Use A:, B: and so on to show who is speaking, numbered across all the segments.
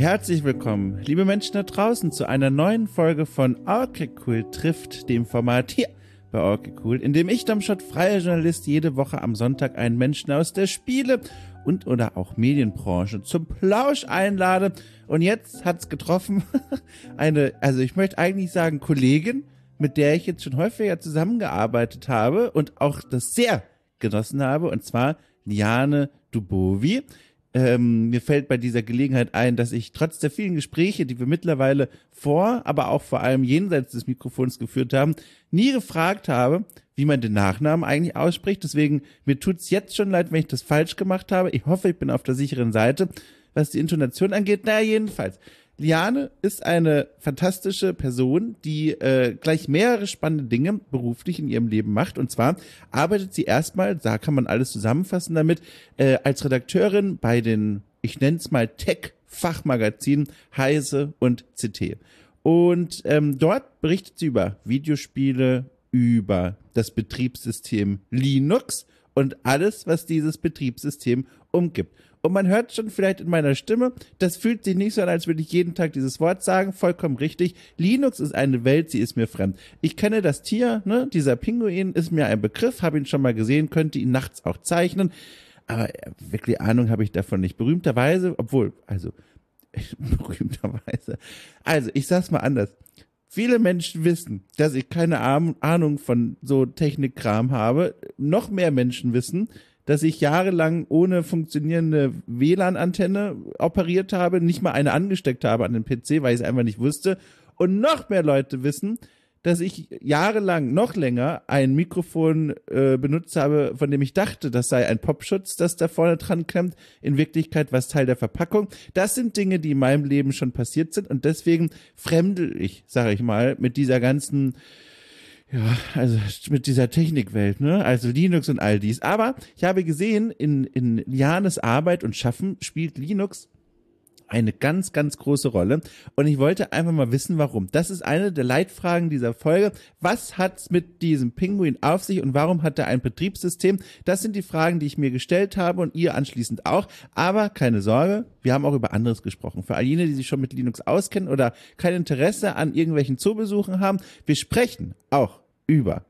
A: Herzlich willkommen, liebe Menschen da draußen, zu einer neuen Folge von Okay Cool trifft, dem Format hier bei Okay Cool, in dem ich, Domschott, freier Journalist, jede Woche am Sonntag einen Menschen aus der Spiele- und oder auch Medienbranche zum Plausch einlade. Und jetzt hat's getroffen, ich möchte eigentlich sagen Kollegin, mit der ich jetzt schon häufiger zusammengearbeitet habe und auch das sehr genossen habe, und zwar Liane Dubovi. Mir fällt bei dieser Gelegenheit ein, dass ich trotz der vielen Gespräche, die wir mittlerweile aber auch vor allem jenseits des Mikrofons geführt haben, nie gefragt habe, wie man den Nachnamen eigentlich ausspricht. Deswegen, mir tut's jetzt schon leid, wenn ich das falsch gemacht habe. Ich hoffe, ich bin auf der sicheren Seite, was die Intonation angeht. Naja, jedenfalls. Liane ist eine fantastische Person, die gleich mehrere spannende Dinge beruflich in ihrem Leben macht. Und zwar arbeitet sie erstmal, da kann man alles zusammenfassen damit, als Redakteurin bei den, ich nenne es mal Tech-Fachmagazinen Heise und CT. Und dort berichtet sie über Videospiele, über das Betriebssystem Linux und alles, was dieses Betriebssystem umgibt. Und man hört schon vielleicht in meiner Stimme, das fühlt sich nicht so an, als würde ich jeden Tag dieses Wort sagen. Vollkommen richtig. Linux ist eine Welt, sie ist mir fremd. Ich kenne das Tier, ne? Dieser Pinguin ist mir ein Begriff, habe ihn schon mal gesehen, könnte ihn nachts auch zeichnen. Aber wirklich Ahnung habe ich davon nicht. Berühmterweise, ich sag's mal anders. Viele Menschen wissen, dass ich keine Ahnung von so Technikkram habe. Noch mehr Menschen wissen, dass ich jahrelang ohne funktionierende WLAN-Antenne operiert habe, nicht mal eine angesteckt habe an den PC, weil ich es einfach nicht wusste. Und noch mehr Leute wissen, dass ich jahrelang, noch länger, ein Mikrofon benutzt habe, von dem ich dachte, das sei ein Popschutz, das da vorne dran klemmt. In Wirklichkeit war es Teil der Verpackung. Das sind Dinge, die in meinem Leben schon passiert sind, und deswegen fremdel ich, sage ich mal, mit dieser ganzen, ja, also mit dieser Technikwelt, ne? Also Linux und all dies. Aber ich habe gesehen, in Lianes Arbeit und Schaffen spielt Linux eine ganz, ganz große Rolle. Und ich wollte einfach mal wissen, warum. Das ist eine der Leitfragen dieser Folge. Was hat's mit diesem Pinguin auf sich und warum hat er ein Betriebssystem? Das sind die Fragen, die ich mir gestellt habe und ihr anschließend auch. Aber keine Sorge, wir haben auch über anderes gesprochen. Für all jene, die sich schon mit Linux auskennen oder kein Interesse an irgendwelchen Zoobesuchen haben, wir sprechen auch über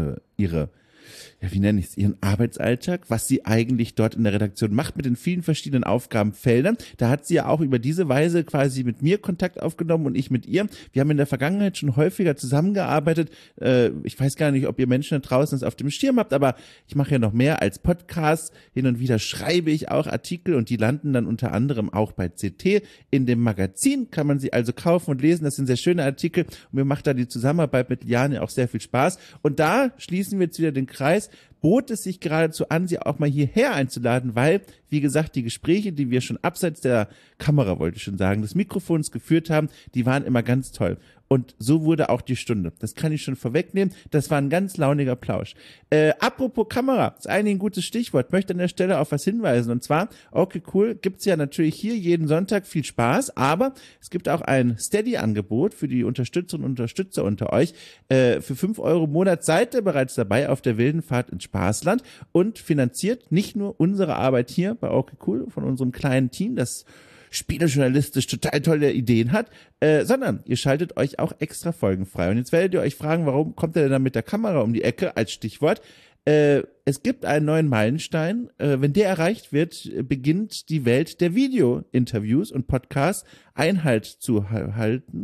A: ihren Arbeitsalltag, was sie eigentlich dort in der Redaktion macht mit den vielen verschiedenen Aufgabenfeldern. Da hat sie ja auch über diese Weise quasi mit mir Kontakt aufgenommen und ich mit ihr. Wir haben in der Vergangenheit schon häufiger zusammengearbeitet. Ich weiß gar nicht, ob ihr Menschen da draußen das auf dem Schirm habt, aber ich mache ja noch mehr als Podcast. Hin und wieder schreibe ich auch Artikel und die landen dann unter anderem auch bei CT. In dem Magazin kann man sie also kaufen und lesen. Das sind sehr schöne Artikel und mir macht da die Zusammenarbeit mit Liane auch sehr viel Spaß. Und da schließen wir jetzt wieder den Kreis. Bot es sich geradezu an, sie auch mal hierher einzuladen, weil, wie gesagt, die Gespräche, die wir schon abseits der Kamera, wollte ich schon sagen, des Mikrofons geführt haben, die waren immer ganz toll. Und so wurde auch die Stunde. Das kann ich schon vorwegnehmen. Das war ein ganz launiger Plausch. Apropos Kamera, ist eigentlich ein gutes Stichwort. Möchte an der Stelle auf was hinweisen. Und zwar, okay, cool, gibt's ja natürlich hier jeden Sonntag viel Spaß, aber es gibt auch ein Steady-Angebot für die Unterstützerinnen und Unterstützer unter euch. Für 5 Euro im Monat seid ihr bereits dabei auf der wilden Fahrt ins Spaßland und finanziert nicht nur unsere Arbeit hier bei okay, cool von unserem kleinen Team, das spielejournalistisch total tolle Ideen hat, sondern ihr schaltet euch auch extra Folgen frei. Und jetzt werdet ihr euch fragen, warum kommt er denn dann mit der Kamera um die Ecke als Stichwort? Es gibt einen neuen Meilenstein. Wenn der erreicht wird, beginnt die Welt der Video-Interviews und Podcasts Einhalt zu halten.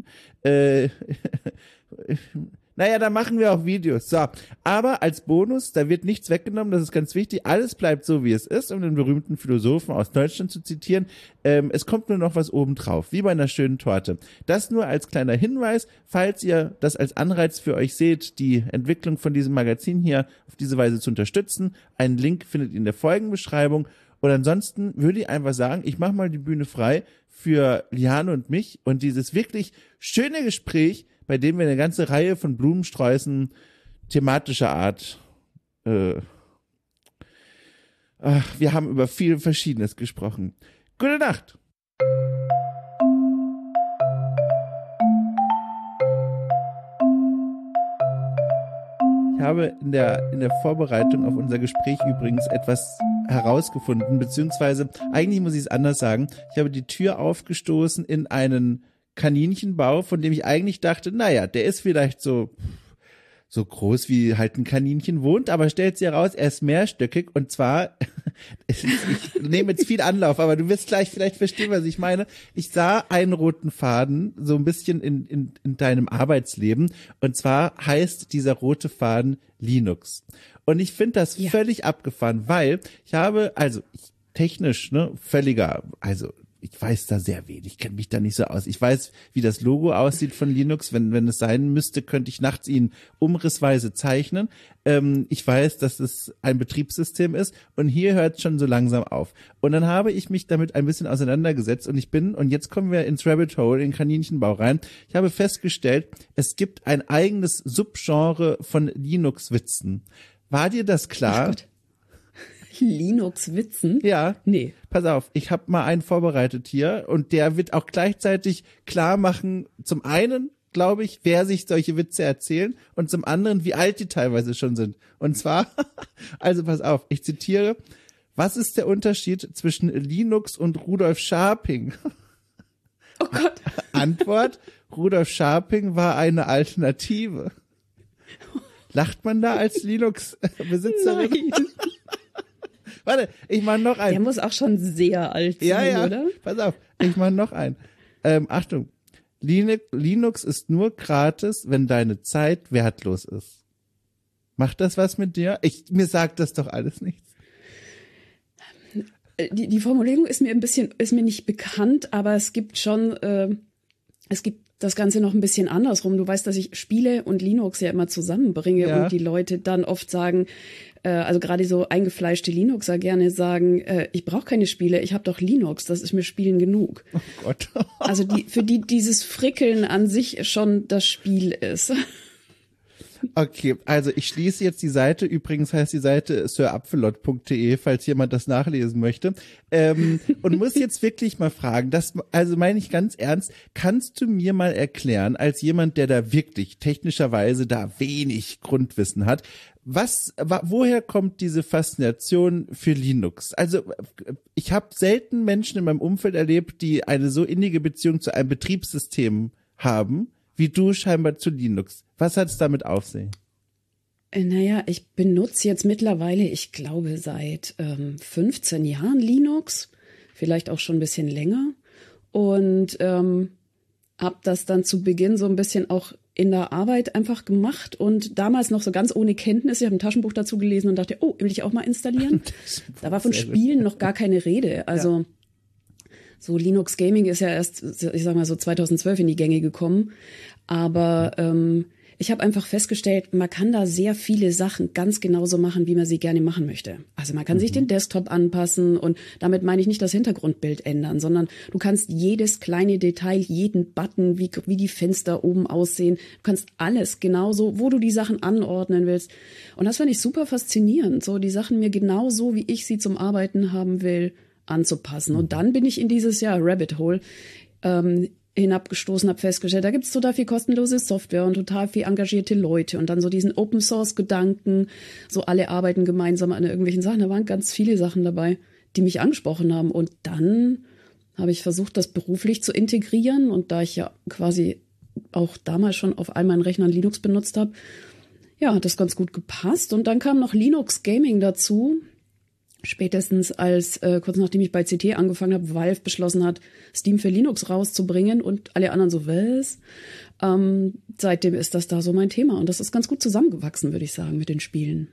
A: Naja, da machen wir auch Videos. So, aber als Bonus, da wird nichts weggenommen, das ist ganz wichtig. Alles bleibt so, wie es ist, um den berühmten Philosophen aus Deutschland zu zitieren. Es kommt nur noch was obendrauf, wie bei einer schönen Torte. Das nur als kleiner Hinweis, falls ihr das als Anreiz für euch seht, die Entwicklung von diesem Magazin hier auf diese Weise zu unterstützen. Einen Link findet ihr in der Folgenbeschreibung. Und ansonsten würde ich einfach sagen, ich mache mal die Bühne frei für Liane und mich und dieses wirklich schöne Gespräch, bei dem wir eine ganze Reihe von Blumensträußen thematischer Art, wir haben über viel Verschiedenes gesprochen. Gute Nacht! Ich habe in der Vorbereitung auf unser Gespräch übrigens etwas herausgefunden, beziehungsweise eigentlich muss ich es anders sagen. Ich habe die Tür aufgestoßen in einen Kaninchenbau, von dem ich eigentlich dachte, naja, der ist vielleicht so groß, wie halt ein Kaninchen wohnt, aber stellt sich heraus, er ist mehrstöckig und zwar, ich nehme jetzt viel Anlauf, aber du wirst gleich vielleicht verstehen, was ich meine. Ich sah einen roten Faden, so ein bisschen in deinem Arbeitsleben, und zwar heißt dieser rote Faden Linux. Und ich finde das völlig abgefahren, weil technisch, ich weiß da sehr wenig, kenne mich da nicht so aus. Ich weiß, wie das Logo aussieht von Linux. Wenn es sein müsste, könnte ich nachts ihn umrissweise zeichnen. Ich weiß, dass es ein Betriebssystem ist und hier hört es schon so langsam auf. Und dann habe ich mich damit ein bisschen auseinandergesetzt und jetzt kommen wir ins Rabbit Hole, in Kaninchenbau rein. Ich habe festgestellt, es gibt ein eigenes Subgenre von Linux-Witzen. War dir das klar?
B: Linux-Witzen?
A: Ja.
B: Nee.
A: Pass auf, ich habe mal einen vorbereitet hier und der wird auch gleichzeitig klar machen, zum einen, glaube ich, wer sich solche Witze erzählen und zum anderen, wie alt die teilweise schon sind. Und zwar, also pass auf, ich zitiere, was ist der Unterschied zwischen Linux und Rudolf Scharping?
B: Oh Gott.
A: Antwort, Rudolf Scharping war eine Alternative. Lacht man da als Linux-Besitzerin?
B: Nein.
A: Warte, ich mache noch einen.
B: Der muss auch schon sehr alt sein, oder?
A: Pass auf, ich mache noch einen. Achtung, Linux ist nur gratis, wenn deine Zeit wertlos ist. Macht das was mit dir? Mir sagt das doch alles nichts.
B: Die Formulierung ist mir nicht bekannt, aber es gibt schon, es gibt das Ganze noch ein bisschen andersrum. Du weißt, dass ich Spiele und Linux ja immer zusammenbringe und die Leute dann oft sagen, also gerade so eingefleischte Linuxer gerne sagen, ich brauche keine Spiele, ich habe doch Linux, das ist mir Spielen genug.
A: Oh Gott.
B: Also für die dieses Frickeln an sich schon das Spiel ist.
A: Okay, also ich schließe jetzt die Seite. Übrigens heißt die Seite sirapfelot.de, falls jemand das nachlesen möchte. Und muss jetzt wirklich mal fragen, also meine ich ganz ernst, kannst du mir mal erklären, als jemand, der da wirklich technischerweise da wenig Grundwissen hat, woher kommt diese Faszination für Linux? Also ich habe selten Menschen in meinem Umfeld erlebt, die eine so innige Beziehung zu einem Betriebssystem haben, wie du scheinbar zu Linux. Was hat es damit auf sich?
B: Naja, ich benutze jetzt mittlerweile, ich glaube, seit 15 Jahren Linux, vielleicht auch schon ein bisschen länger. Und habe das dann zu Beginn so ein bisschen auch in der Arbeit einfach gemacht und damals noch so ganz ohne Kenntnis. Ich habe ein Taschenbuch dazu gelesen und dachte, oh, will ich auch mal installieren? Da war von Spielen noch gar keine Rede. Also so Linux Gaming ist ja erst, ich sag mal so 2012 in die Gänge gekommen. Aber ich habe einfach festgestellt, man kann da sehr viele Sachen ganz genauso machen, wie man sie gerne machen möchte. Also man kann sich den Desktop anpassen und damit meine ich nicht das Hintergrundbild ändern, sondern du kannst jedes kleine Detail, jeden Button, wie die Fenster oben aussehen, du kannst alles genauso, wo du die Sachen anordnen willst. Und das fand ich super faszinierend, so die Sachen mir genauso, wie ich sie zum Arbeiten haben will, anzupassen. Und dann bin ich in dieses Rabbit Hole hinabgestoßen, habe festgestellt, da gibt's total viel kostenlose Software und total viel engagierte Leute und dann so diesen Open-Source-Gedanken, so alle arbeiten gemeinsam an irgendwelchen Sachen. Da waren ganz viele Sachen dabei, die mich angesprochen haben. Und dann habe ich versucht, das beruflich zu integrieren. Und da ich ja quasi auch damals schon auf all meinen Rechnern Linux benutzt habe, hat das ganz gut gepasst. Und dann kam noch Linux Gaming dazu. Spätestens als, kurz nachdem ich bei CT angefangen habe, Valve beschlossen hat, Steam für Linux rauszubringen und alle anderen so, was? Seitdem ist das da so mein Thema. Und das ist ganz gut zusammengewachsen, würde ich sagen, mit den Spielen.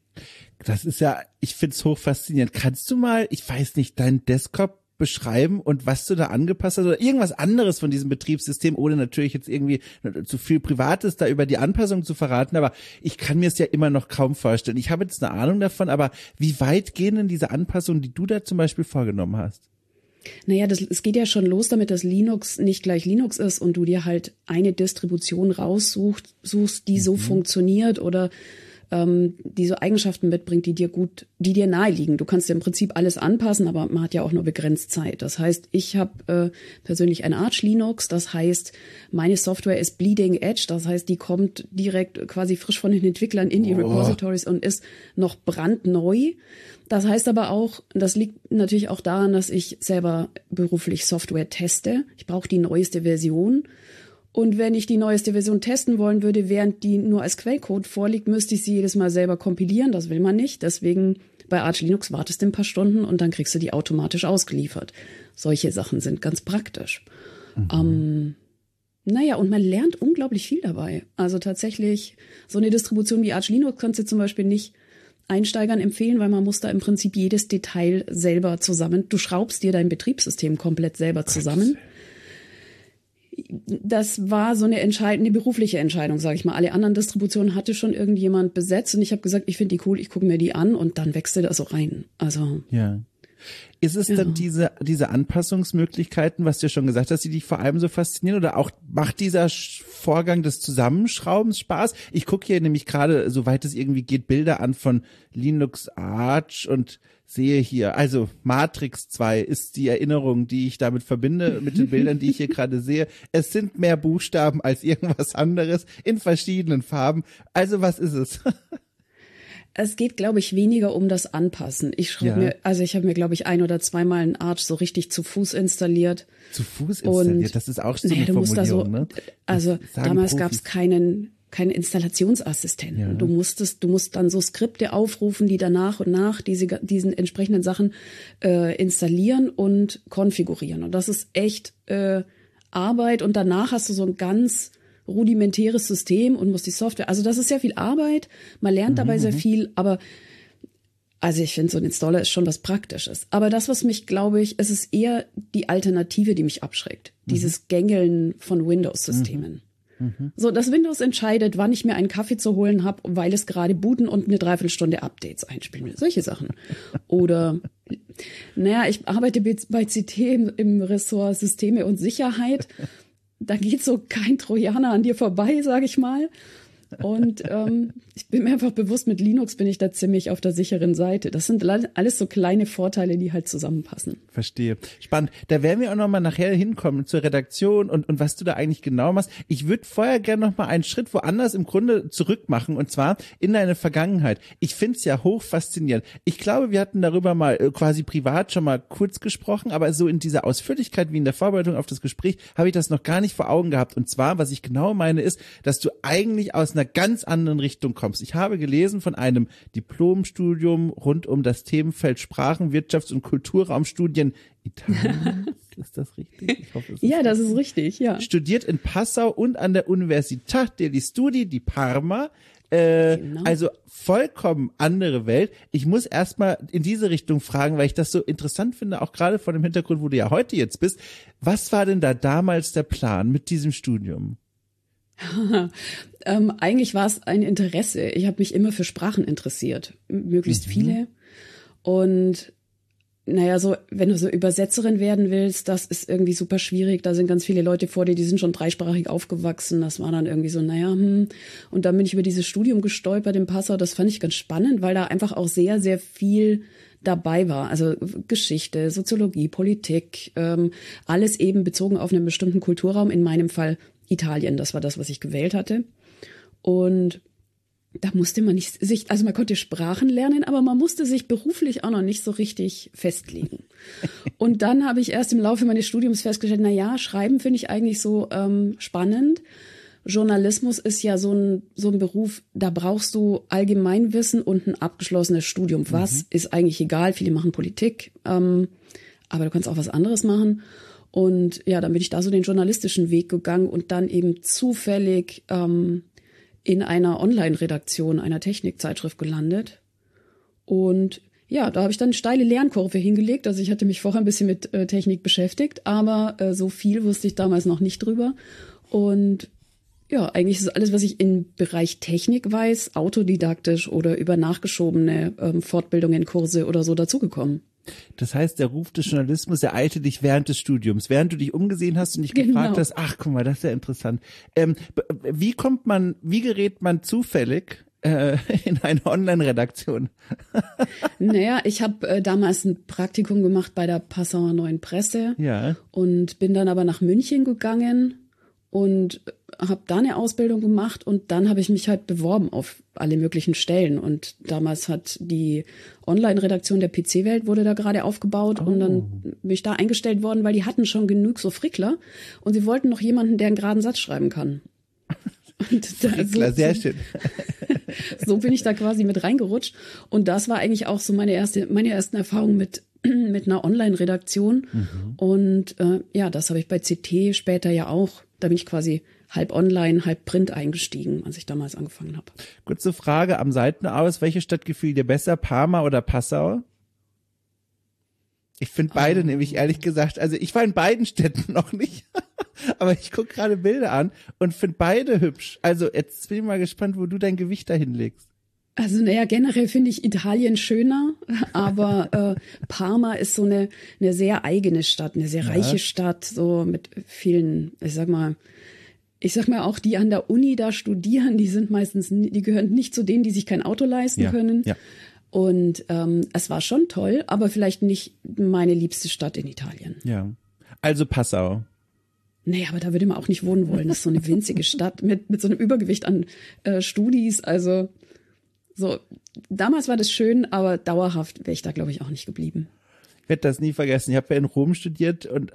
A: Das ist ja, ich find's hoch faszinierend. Kannst du mal, ich weiß nicht, deinen Desktop beschreiben und was du da angepasst hast oder irgendwas anderes von diesem Betriebssystem, ohne natürlich jetzt irgendwie zu viel Privates da über die Anpassung zu verraten, aber ich kann mir es ja immer noch kaum vorstellen. Ich habe jetzt eine Ahnung davon, aber wie weit gehen denn diese Anpassungen, die du da zum Beispiel vorgenommen hast?
B: Naja, es geht ja schon los damit, dass Linux nicht gleich Linux ist und du dir halt eine Distribution raussuchst, die so funktioniert oder die so Eigenschaften mitbringt, die dir nahe liegen. Du kannst ja im Prinzip alles anpassen, aber man hat ja auch nur begrenzt Zeit. Das heißt, ich habe persönlich ein Arch Linux, das heißt, meine Software ist Bleeding Edge, das heißt, die kommt direkt quasi frisch von den Entwicklern in die Repositories und ist noch brandneu. Das heißt aber auch, das liegt natürlich auch daran, dass ich selber beruflich Software teste. Ich brauche die neueste Version. Und wenn ich die neueste Version testen wollen würde, während die nur als Quellcode vorliegt, müsste ich sie jedes Mal selber kompilieren. Das will man nicht. Deswegen bei Arch Linux wartest du ein paar Stunden und dann kriegst du die automatisch ausgeliefert. Solche Sachen sind ganz praktisch. Und man lernt unglaublich viel dabei. Also tatsächlich, so eine Distribution wie Arch Linux kannst du zum Beispiel nicht Einsteigern empfehlen, weil man muss da im Prinzip jedes Detail selber du schraubst dir dein Betriebssystem komplett selber zusammen. Das war so eine berufliche Entscheidung, sage ich mal. Alle anderen Distributionen hatte schon irgendjemand besetzt und ich habe gesagt, ich finde die cool, ich gucke mir die an und dann wechselt das so rein. Also
A: ja. Ist es dann diese Anpassungsmöglichkeiten, was du ja schon gesagt hast, die dich vor allem so faszinieren, oder auch macht dieser Vorgang des Zusammenschraubens Spaß? Ich gucke hier nämlich gerade, soweit es irgendwie geht, Bilder an von Linux Arch und sehe hier, also Matrix 2 ist die Erinnerung, die ich damit verbinde, mit den Bildern, die ich hier gerade sehe. Es sind mehr Buchstaben als irgendwas anderes in verschiedenen Farben. Also was ist es?
B: Es geht, glaube ich, weniger um das Anpassen. Ich habe mir, glaube ich, ein- oder zweimal einen Arch so richtig zu Fuß installiert.
A: Zu Fuß installiert? Und, das ist auch so eine Formulierung, ne?
B: Also damals gab es keinen Installationsassistenten. Ja. Du musst dann so Skripte aufrufen, die dann nach und nach diesen entsprechenden Sachen installieren und konfigurieren. Und das ist echt Arbeit. Und danach hast du so ein ganz rudimentäres System und musst die Software. Also das ist sehr viel Arbeit. Man lernt dabei sehr viel, aber also ich finde, so ein Installer ist schon was Praktisches. Aber das, was mich, glaube ich, es ist eher die Alternative, die mich abschreckt. Dieses Gängeln von Windows-Systemen. So, das Windows entscheidet, wann ich mir einen Kaffee zu holen habe, weil es gerade booten und eine Dreiviertelstunde Updates einspielen will. Solche Sachen. Oder, ich arbeite bei CT im Ressort Systeme und Sicherheit. Da geht so kein Trojaner an dir vorbei, sage ich mal. Und ich bin mir einfach bewusst, mit Linux bin ich da ziemlich auf der sicheren Seite. Das sind alles so kleine Vorteile, die halt zusammenpassen.
A: Verstehe. Spannend. Da werden wir auch noch mal nachher hinkommen zur Redaktion und was du da eigentlich genau machst. Ich würde vorher gerne noch mal einen Schritt woanders im Grunde zurück machen, und zwar in deine Vergangenheit. Ich finde es ja hoch faszinierend. Ich glaube, wir hatten darüber mal quasi privat schon mal kurz gesprochen, aber so in dieser Ausführlichkeit wie in der Vorbereitung auf das Gespräch habe ich das noch gar nicht vor Augen gehabt. Und zwar, was ich genau meine, ist, dass du eigentlich aus einer ganz anderen Richtung kommst. Ich habe gelesen von einem Diplomstudium rund um das Themenfeld Sprachen-, Wirtschafts- und Kulturraumstudien Italiens. Ist das richtig? Ich hoffe,
B: das ist richtig, ja.
A: Studiert in Passau und an der Università degli Studi di Parma. Genau. Also vollkommen andere Welt. Ich muss erstmal in diese Richtung fragen, weil ich das so interessant finde, auch gerade vor dem Hintergrund, wo du ja heute jetzt bist. Was war denn da damals der Plan mit diesem Studium?
B: Eigentlich war es ein Interesse. Ich habe mich immer für Sprachen interessiert, möglichst viele. Und so, wenn du so Übersetzerin werden willst, das ist irgendwie super schwierig. Da sind ganz viele Leute vor dir, die sind schon dreisprachig aufgewachsen. Das war dann irgendwie so, Und dann bin ich über dieses Studium gestolpert in Passau. Das fand ich ganz spannend, weil da einfach auch sehr, sehr viel dabei war. Also Geschichte, Soziologie, Politik, alles eben bezogen auf einen bestimmten Kulturraum. In meinem Fall Italien, das war das, was ich gewählt hatte. Und da musste man man konnte Sprachen lernen, aber man musste sich beruflich auch noch nicht so richtig festlegen. Und dann habe ich erst im Laufe meines Studiums festgestellt, Schreiben finde ich eigentlich so spannend. Journalismus ist ja so ein Beruf, da brauchst du Allgemeinwissen und ein abgeschlossenes Studium. Was ist eigentlich egal, viele machen Politik, aber du kannst auch was anderes machen. Und ja, dann bin ich da so den journalistischen Weg gegangen und dann eben zufällig in einer Online-Redaktion einer Technikzeitschrift gelandet. Und ja, da habe ich dann eine steile Lernkurve hingelegt. Also ich hatte mich vorher ein bisschen mit Technik beschäftigt, aber so viel wusste ich damals noch nicht drüber. Und ja, eigentlich ist alles, was ich im Bereich Technik weiß, autodidaktisch oder über nachgeschobene Fortbildungen, Kurse oder so dazugekommen.
A: Das heißt, der Ruf des Journalismus ereilte dich während des Studiums, während du dich umgesehen hast und dich gefragt hast, ach guck mal, das ist ja interessant. Wie gerät man zufällig in eine Online-Redaktion?
B: Naja, ich habe damals ein Praktikum gemacht bei der Passauer Neuen Presse und bin dann aber nach München gegangen und habe da eine Ausbildung gemacht und dann habe ich mich halt beworben auf alle möglichen Stellen und damals hat die Online-Redaktion der PC-Welt wurde da gerade aufgebaut und dann bin ich da eingestellt worden, weil die hatten schon genug so Frickler und sie wollten noch jemanden, der einen geraden Satz schreiben kann. Und da,
A: Frickler, sehr schön.
B: So bin ich da quasi mit reingerutscht und das war eigentlich auch so meine ersten Erfahrungen mit einer Online-Redaktion und das habe ich bei CT später ja auch. Da bin ich quasi halb online, halb print eingestiegen, als ich damals angefangen habe.
A: Kurze Frage am Seitenaus. Welche Stadt gefiel dir besser, Parma oder Passau? Ich finde beide nämlich ehrlich gesagt, also ich war in beiden Städten noch nicht, aber ich gucke gerade Bilder an und finde beide hübsch. Also jetzt bin ich mal gespannt, wo du dein Gewicht dahin legst.
B: Also naja, generell finde ich Italien schöner, aber Parma ist so eine sehr eigene Stadt, eine sehr reiche Stadt, so mit vielen, ich sag mal auch die an der Uni da studieren, die gehören nicht zu denen, die sich kein Auto leisten können. Ja. Und es war schon toll, aber vielleicht nicht meine liebste Stadt in Italien.
A: Ja, also Passau.
B: Nee, aber da würde man auch nicht wohnen wollen. Das ist so eine winzige Stadt mit so einem Übergewicht an Studis, also so, damals war das schön, aber dauerhaft wäre ich da, glaube ich, auch nicht geblieben.
A: Ich werde das nie vergessen. Ich habe ja in Rom studiert und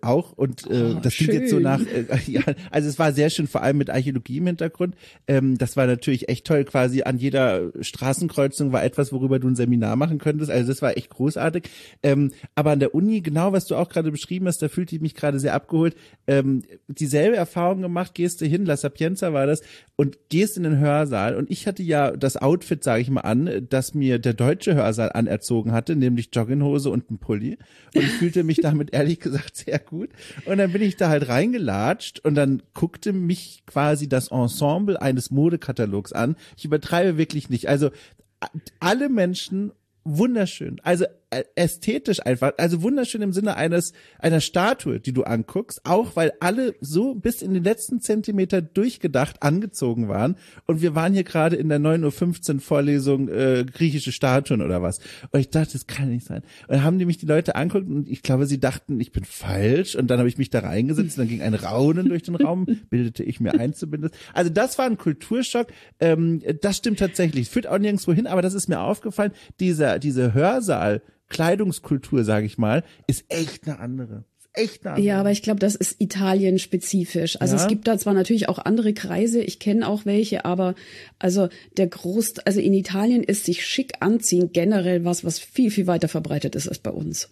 A: das klingt jetzt so nach, also es war sehr schön, vor allem mit Archäologie im Hintergrund. Das war natürlich echt toll, quasi an jeder Straßenkreuzung war etwas, worüber du ein Seminar machen könntest. Also das war echt großartig. Aber an der Uni, genau was du auch gerade beschrieben hast, da fühlte ich mich gerade sehr abgeholt. Dieselbe Erfahrung gemacht, gehst du hin, La Sapienza war das, und gehst in den Hörsaal. Und ich hatte ja das Outfit, sage ich mal an, das mir der deutsche Hörsaal anerzogen hatte, nämlich Jogginghose und ein Pulli, und ich fühlte mich damit ehrlich gesagt sehr gut. Und dann bin ich da halt reingelatscht und dann guckte mich quasi das Ensemble eines Modekatalogs an. Ich übertreibe wirklich nicht. Also alle Menschen wunderschön, also ästhetisch einfach, also wunderschön im Sinne einer Statue, die du anguckst, auch weil alle so bis in den letzten Zentimeter durchgedacht angezogen waren und wir waren hier gerade in der 9:15 Uhr Vorlesung griechische Statuen oder was und ich dachte, das kann nicht sein. Und dann haben die mich die Leute angeguckt und ich glaube, sie dachten, ich bin falsch und dann habe ich mich da reingesetzt und dann ging ein Raunen durch den Raum, bildete ich mir ein zumindest. Also das war ein Kulturschock, das stimmt tatsächlich, führt auch nirgendwo hin, aber das ist mir aufgefallen, diese Hörsaal Kleidungskultur, sage ich mal, ist echt eine andere.
B: Ja, aber ich glaube, das ist Italien-spezifisch. Also es gibt da zwar natürlich auch andere Kreise, ich kenne auch welche, aber also in Italien ist sich schick anziehen generell was viel, viel weiter verbreitet ist als bei uns.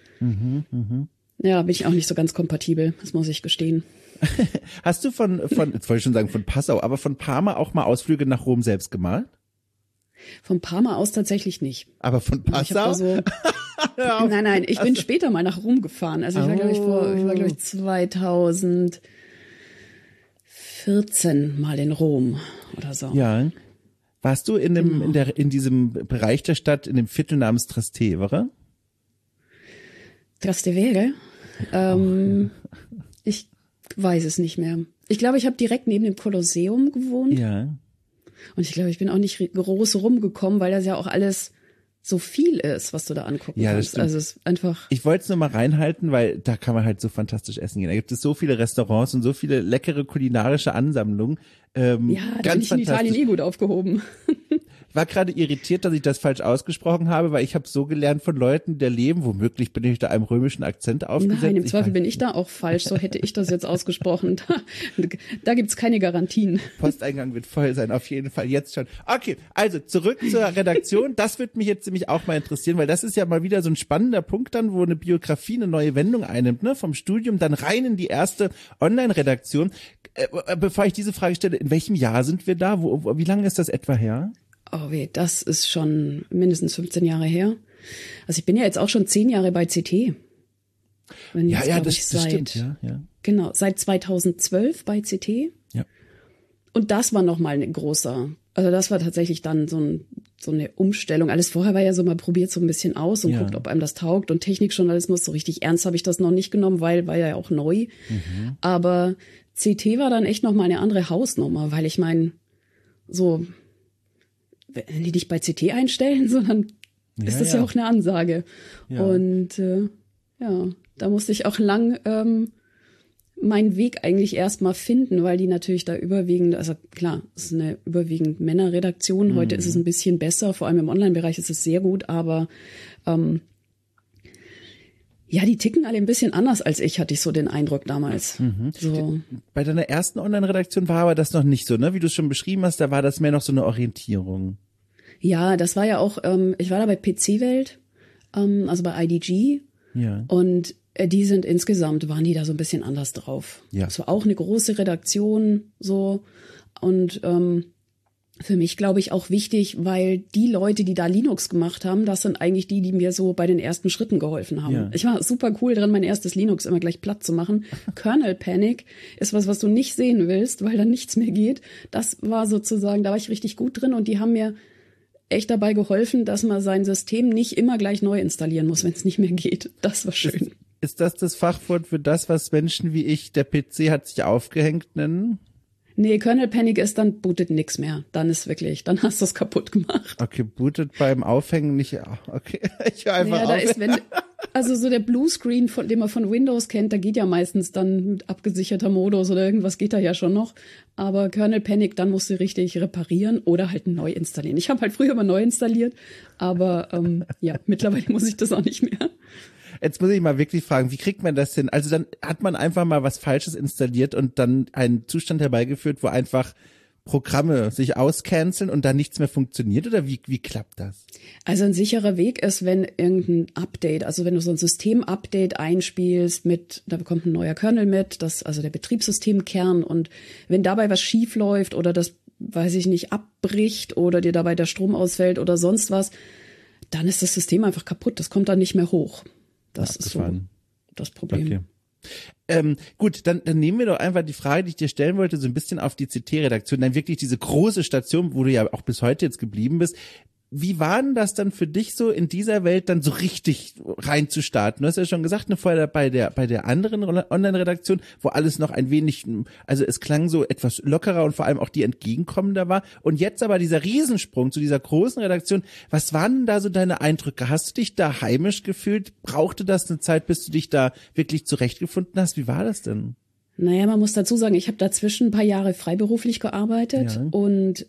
B: Ja, bin ich auch nicht so ganz kompatibel, das muss ich gestehen.
A: Hast du jetzt wollte ich schon sagen von Passau, aber von Parma auch mal Ausflüge nach Rom selbst gemalt?
B: Von Parma aus tatsächlich nicht.
A: Aber von Passau?
B: Nein, ich bin später mal nach Rom gefahren. Also ich war, glaube ich, 2014 mal in Rom oder so.
A: Ja. Warst du in diesem Bereich der Stadt, in dem Viertel namens Trastevere?
B: Trastevere? Ich weiß es nicht mehr. Ich glaube, ich habe direkt neben dem Kolosseum gewohnt.
A: Ja.
B: Und ich glaube, ich bin auch nicht groß rumgekommen, weil das ja auch alles so viel ist, was du da angucken kannst. Also es ist einfach.
A: Ich wollte es nur mal reinhalten, weil da kann man halt so fantastisch essen gehen. Da gibt es so viele Restaurants und so viele leckere kulinarische Ansammlungen.
B: Da bin ich in Italien gut aufgehoben.
A: Ich war gerade irritiert, dass ich das falsch ausgesprochen habe, weil ich habe so gelernt von Leuten, der leben, womöglich bin ich da einem römischen Akzent aufgesetzt.
B: Nein, im Zweifel bin ich da auch falsch, so hätte ich das jetzt ausgesprochen. Da gibt's keine Garantien.
A: Posteingang wird voll sein, auf jeden Fall, jetzt schon. Okay, also zurück zur Redaktion. Das wird mich jetzt nämlich auch mal interessieren, weil das ist ja mal wieder so ein spannender Punkt dann, wo eine Biografie eine neue Wendung einnimmt, ne? Vom Studium dann rein in die erste Online-Redaktion. Bevor ich diese Frage stelle, in welchem Jahr sind wir da? Wie lange ist das etwa her?
B: Oh weh, das ist schon mindestens 15 Jahre her. Also ich bin ja jetzt auch schon 10 Jahre bei CT.
A: Das stimmt. Ja.
B: Genau, seit 2012 bei CT.
A: Ja.
B: Und das war nochmal also das war tatsächlich dann so eine Umstellung. Alles vorher war ja so, man probiert so ein bisschen aus und guckt, ob einem das taugt. Und Technikjournalismus, so richtig ernst habe ich das noch nicht genommen, weil war ja auch neu. Aber CT war dann echt nochmal eine andere Hausnummer, weil ich meine, so wenn die dich bei CT einstellen, sondern ist das ja auch eine Ansage. Ja. Und da musste ich auch lang meinen Weg eigentlich erstmal finden, weil die natürlich da überwiegend, also klar, es ist eine überwiegend Männerredaktion. Heute ist es ein bisschen besser, vor allem im Online-Bereich ist es sehr gut, aber die ticken alle ein bisschen anders als ich, hatte ich so den Eindruck damals. So.
A: Bei deiner ersten Online-Redaktion war aber das noch nicht so, ne? Wie du es schon beschrieben hast, da war das mehr noch so eine Orientierung.
B: Ja, das war ja auch, ich war da bei PC-Welt, also bei IDG.
A: Ja.
B: Und die sind insgesamt, waren die da so ein bisschen anders drauf.
A: Ja.
B: Es war auch eine große Redaktion, so. Und für mich, glaube ich, auch wichtig, weil die Leute, die da Linux gemacht haben, das sind eigentlich die, die mir so bei den ersten Schritten geholfen haben. Ja. Ich war super cool drin, mein erstes Linux immer gleich platt zu machen. Kernel Panic ist was du nicht sehen willst, weil dann nichts mehr geht. Das war sozusagen, da war ich richtig gut drin und die haben mir echt dabei geholfen, dass man sein System nicht immer gleich neu installieren muss, wenn es nicht mehr geht. Das war schön.
A: Ist das Fachwort für das, was Menschen wie ich, der PC hat sich aufgehängt, nennen?
B: Nee, Kernel Panic ist, dann bootet nix mehr. Dann hast du es kaputt gemacht.
A: Okay, bootet beim Aufhängen nicht. Okay, ich höre einfach
B: da
A: auf.
B: ist, also so der Bluescreen, den man von Windows kennt, da geht ja meistens dann mit abgesicherter Modus oder irgendwas geht da ja schon noch. Aber Kernel Panic, dann musst du richtig reparieren oder halt neu installieren. Ich habe halt früher mal neu installiert, aber mittlerweile muss ich das auch nicht mehr.
A: Jetzt muss ich mal wirklich fragen, wie kriegt man das hin? Also dann hat man einfach mal was Falsches installiert und dann einen Zustand herbeigeführt, wo einfach Programme sich auscanceln und dann nichts mehr funktioniert, oder wie klappt das?
B: Also ein sicherer Weg ist, wenn irgendein Update, also wenn du so ein System-Update einspielst da bekommt ein neuer Kernel mit, also der Betriebssystemkern, und wenn dabei was schief läuft oder das, weiß ich nicht, abbricht oder dir dabei der Strom ausfällt oder sonst was, dann ist das System einfach kaputt, das kommt dann nicht mehr hoch. Das ist so das Problem.
A: Okay. Gut, dann nehmen wir doch einfach die Frage, die ich dir stellen wollte, so ein bisschen auf die CT-Redaktion, dann wirklich diese große Station, wo du ja auch bis heute jetzt geblieben bist. Wie war denn das dann für dich so, in dieser Welt dann so richtig reinzustarten? Du hast ja schon gesagt, vorher bei der anderen Online-Redaktion, wo alles noch ein wenig, also es klang so etwas lockerer und vor allem auch dir entgegenkommender war. Und jetzt aber dieser Riesensprung zu dieser großen Redaktion. Was waren denn da so deine Eindrücke? Hast du dich da heimisch gefühlt? Brauchte das eine Zeit, bis du dich da wirklich zurechtgefunden hast? Wie war das denn?
B: Naja, man muss dazu sagen, ich habe dazwischen ein paar Jahre freiberuflich gearbeitet und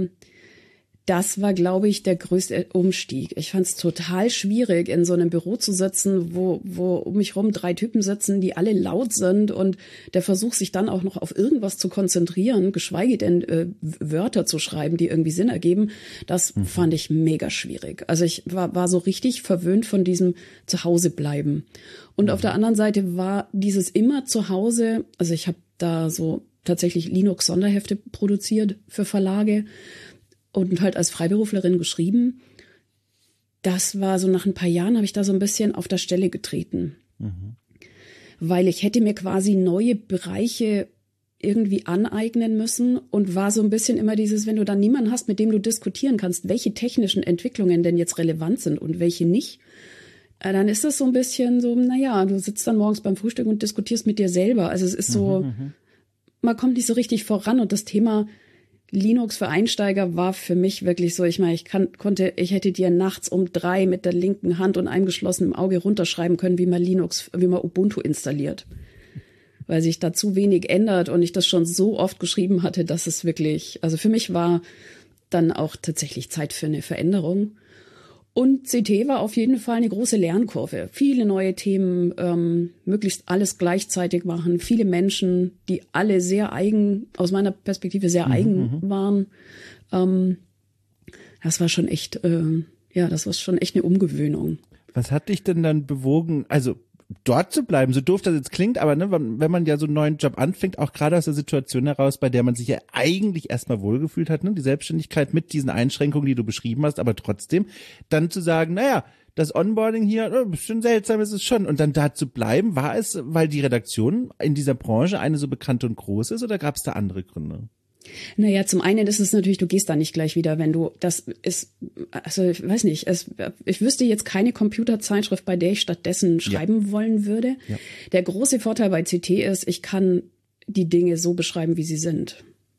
B: das war, glaube ich, der größte Umstieg. Ich fand es total schwierig, in so einem Büro zu sitzen, wo um mich rum 3 Typen sitzen, die alle laut sind, und der Versuch, sich dann auch noch auf irgendwas zu konzentrieren, geschweige denn Wörter zu schreiben, die irgendwie Sinn ergeben, das fand ich mega schwierig. Also ich war so richtig verwöhnt von diesem Zuhausebleiben. Und auf der anderen Seite war dieses immer zu Hause, also ich habe da so tatsächlich Linux-Sonderhefte produziert für Verlage und halt als Freiberuflerin geschrieben. Das war so, nach ein paar Jahren habe ich da so ein bisschen auf der Stelle getreten. Weil ich hätte mir quasi neue Bereiche irgendwie aneignen müssen und war so ein bisschen immer dieses, wenn du dann niemanden hast, mit dem du diskutieren kannst, welche technischen Entwicklungen denn jetzt relevant sind und welche nicht, dann ist das so ein bisschen so, du sitzt dann morgens beim Frühstück und diskutierst mit dir selber. Also es ist so, man kommt nicht so richtig voran, und das Thema Linux für Einsteiger war für mich wirklich so, ich meine, ich hätte dir nachts um 3 mit der linken Hand und einem geschlossenen Auge runterschreiben können, wie man Ubuntu installiert. Weil sich da zu wenig ändert und ich das schon so oft geschrieben hatte, dass es wirklich, also für mich war dann auch tatsächlich Zeit für eine Veränderung. Und CT war auf jeden Fall eine große Lernkurve. Viele neue Themen, möglichst alles gleichzeitig machen. Viele Menschen, die alle sehr eigen, aus meiner Perspektive sehr eigen waren. Das war schon echt, das war schon echt eine Umgewöhnung.
A: Was hat dich denn dann bewogen, also dort zu bleiben, so doof das jetzt klingt, aber ne, wenn man ja so einen neuen Job anfängt, auch gerade aus der Situation heraus, bei der man sich ja eigentlich erstmal wohlgefühlt hat, ne, die Selbstständigkeit mit diesen Einschränkungen, die du beschrieben hast, aber trotzdem dann zu sagen, das Onboarding hier, ein bisschen seltsam ist es schon, und dann da zu bleiben, war es, weil die Redaktion in dieser Branche eine so bekannte und groß ist, oder gab es da andere Gründe?
B: Naja, zum einen ist es natürlich, du gehst da nicht gleich wieder, wenn du, das ist, also ich weiß nicht, ich wüsste jetzt keine Computerzeitschrift, bei der ich stattdessen schreiben wollen würde. Ja. Der große Vorteil bei CT ist, ich kann die Dinge so beschreiben, wie sie sind.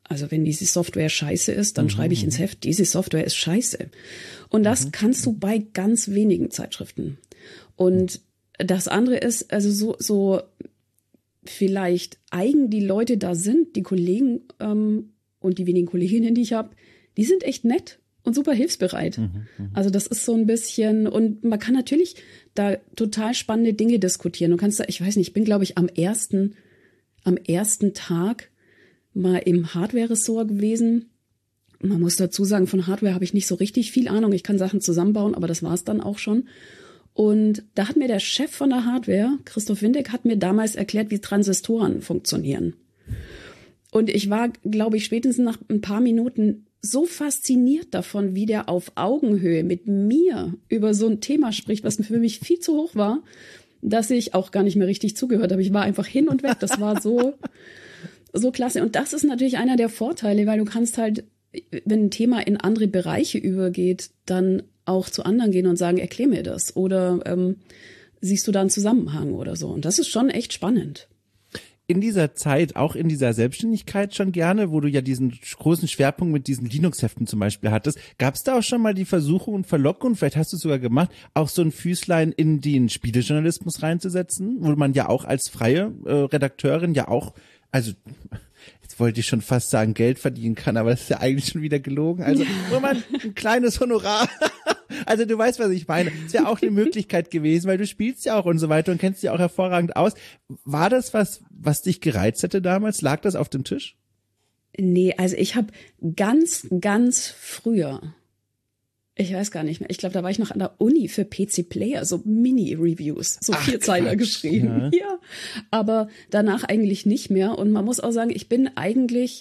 B: Also wenn diese Software scheiße ist, dann schreibe ich ins Heft, diese Software ist scheiße. Und das kannst du bei ganz wenigen Zeitschriften. Und das andere ist, also so vielleicht eigen die Leute da sind, die Kollegen und die wenigen Kolleginnen, die ich habe, die sind echt nett und super hilfsbereit. Also das ist so ein bisschen, und man kann natürlich da total spannende Dinge diskutieren. Du kannst da, ich weiß nicht, ich bin, glaube ich, am ersten Tag mal im Hardware-Ressort gewesen. Man muss dazu sagen, von Hardware habe ich nicht so richtig viel Ahnung. Ich kann Sachen zusammenbauen, aber das war es dann auch schon. Und da hat mir der Chef von der Hardware, Christoph Windeck, hat mir damals erklärt, wie Transistoren funktionieren. Und ich war, glaube ich, spätestens nach ein paar Minuten so fasziniert davon, wie der auf Augenhöhe mit mir über so ein Thema spricht, was für mich viel zu hoch war, dass ich auch gar nicht mehr richtig zugehört habe. Ich war einfach hin und weg. Das war so klasse. Und das ist natürlich einer der Vorteile, weil du kannst halt, wenn ein Thema in andere Bereiche übergeht, dann auch zu anderen gehen und sagen, erklär mir das. Oder siehst du da einen Zusammenhang oder so. Und das ist schon echt spannend.
A: In dieser Zeit, auch in dieser Selbstständigkeit schon gerne, wo du ja diesen großen Schwerpunkt mit diesen Linux-Heften zum Beispiel hattest, gab es da auch schon mal die Versuchung und Verlockung, vielleicht hast du es sogar gemacht, auch so ein Füßlein in den Spielejournalismus reinzusetzen, wo man ja auch als freie Redakteurin ja auch, also jetzt wollte ich schon fast sagen, Geld verdienen kann, aber das ist ja eigentlich schon wieder gelogen. Also nur mal ein kleines Honorar. Also du weißt, was ich meine. Es wäre auch eine Möglichkeit gewesen, weil du spielst ja auch und so weiter und kennst dich auch hervorragend aus. War das was dich gereizt hätte damals? Lag das auf dem Tisch?
B: Nee, also ich habe ganz früher, ich weiß gar nicht mehr, ich glaube, da war ich noch an der Uni für PC Player, so Mini-Reviews, so 4-Zeiler geschrieben. Ja, aber danach eigentlich nicht mehr. Und man muss auch sagen, ich bin eigentlich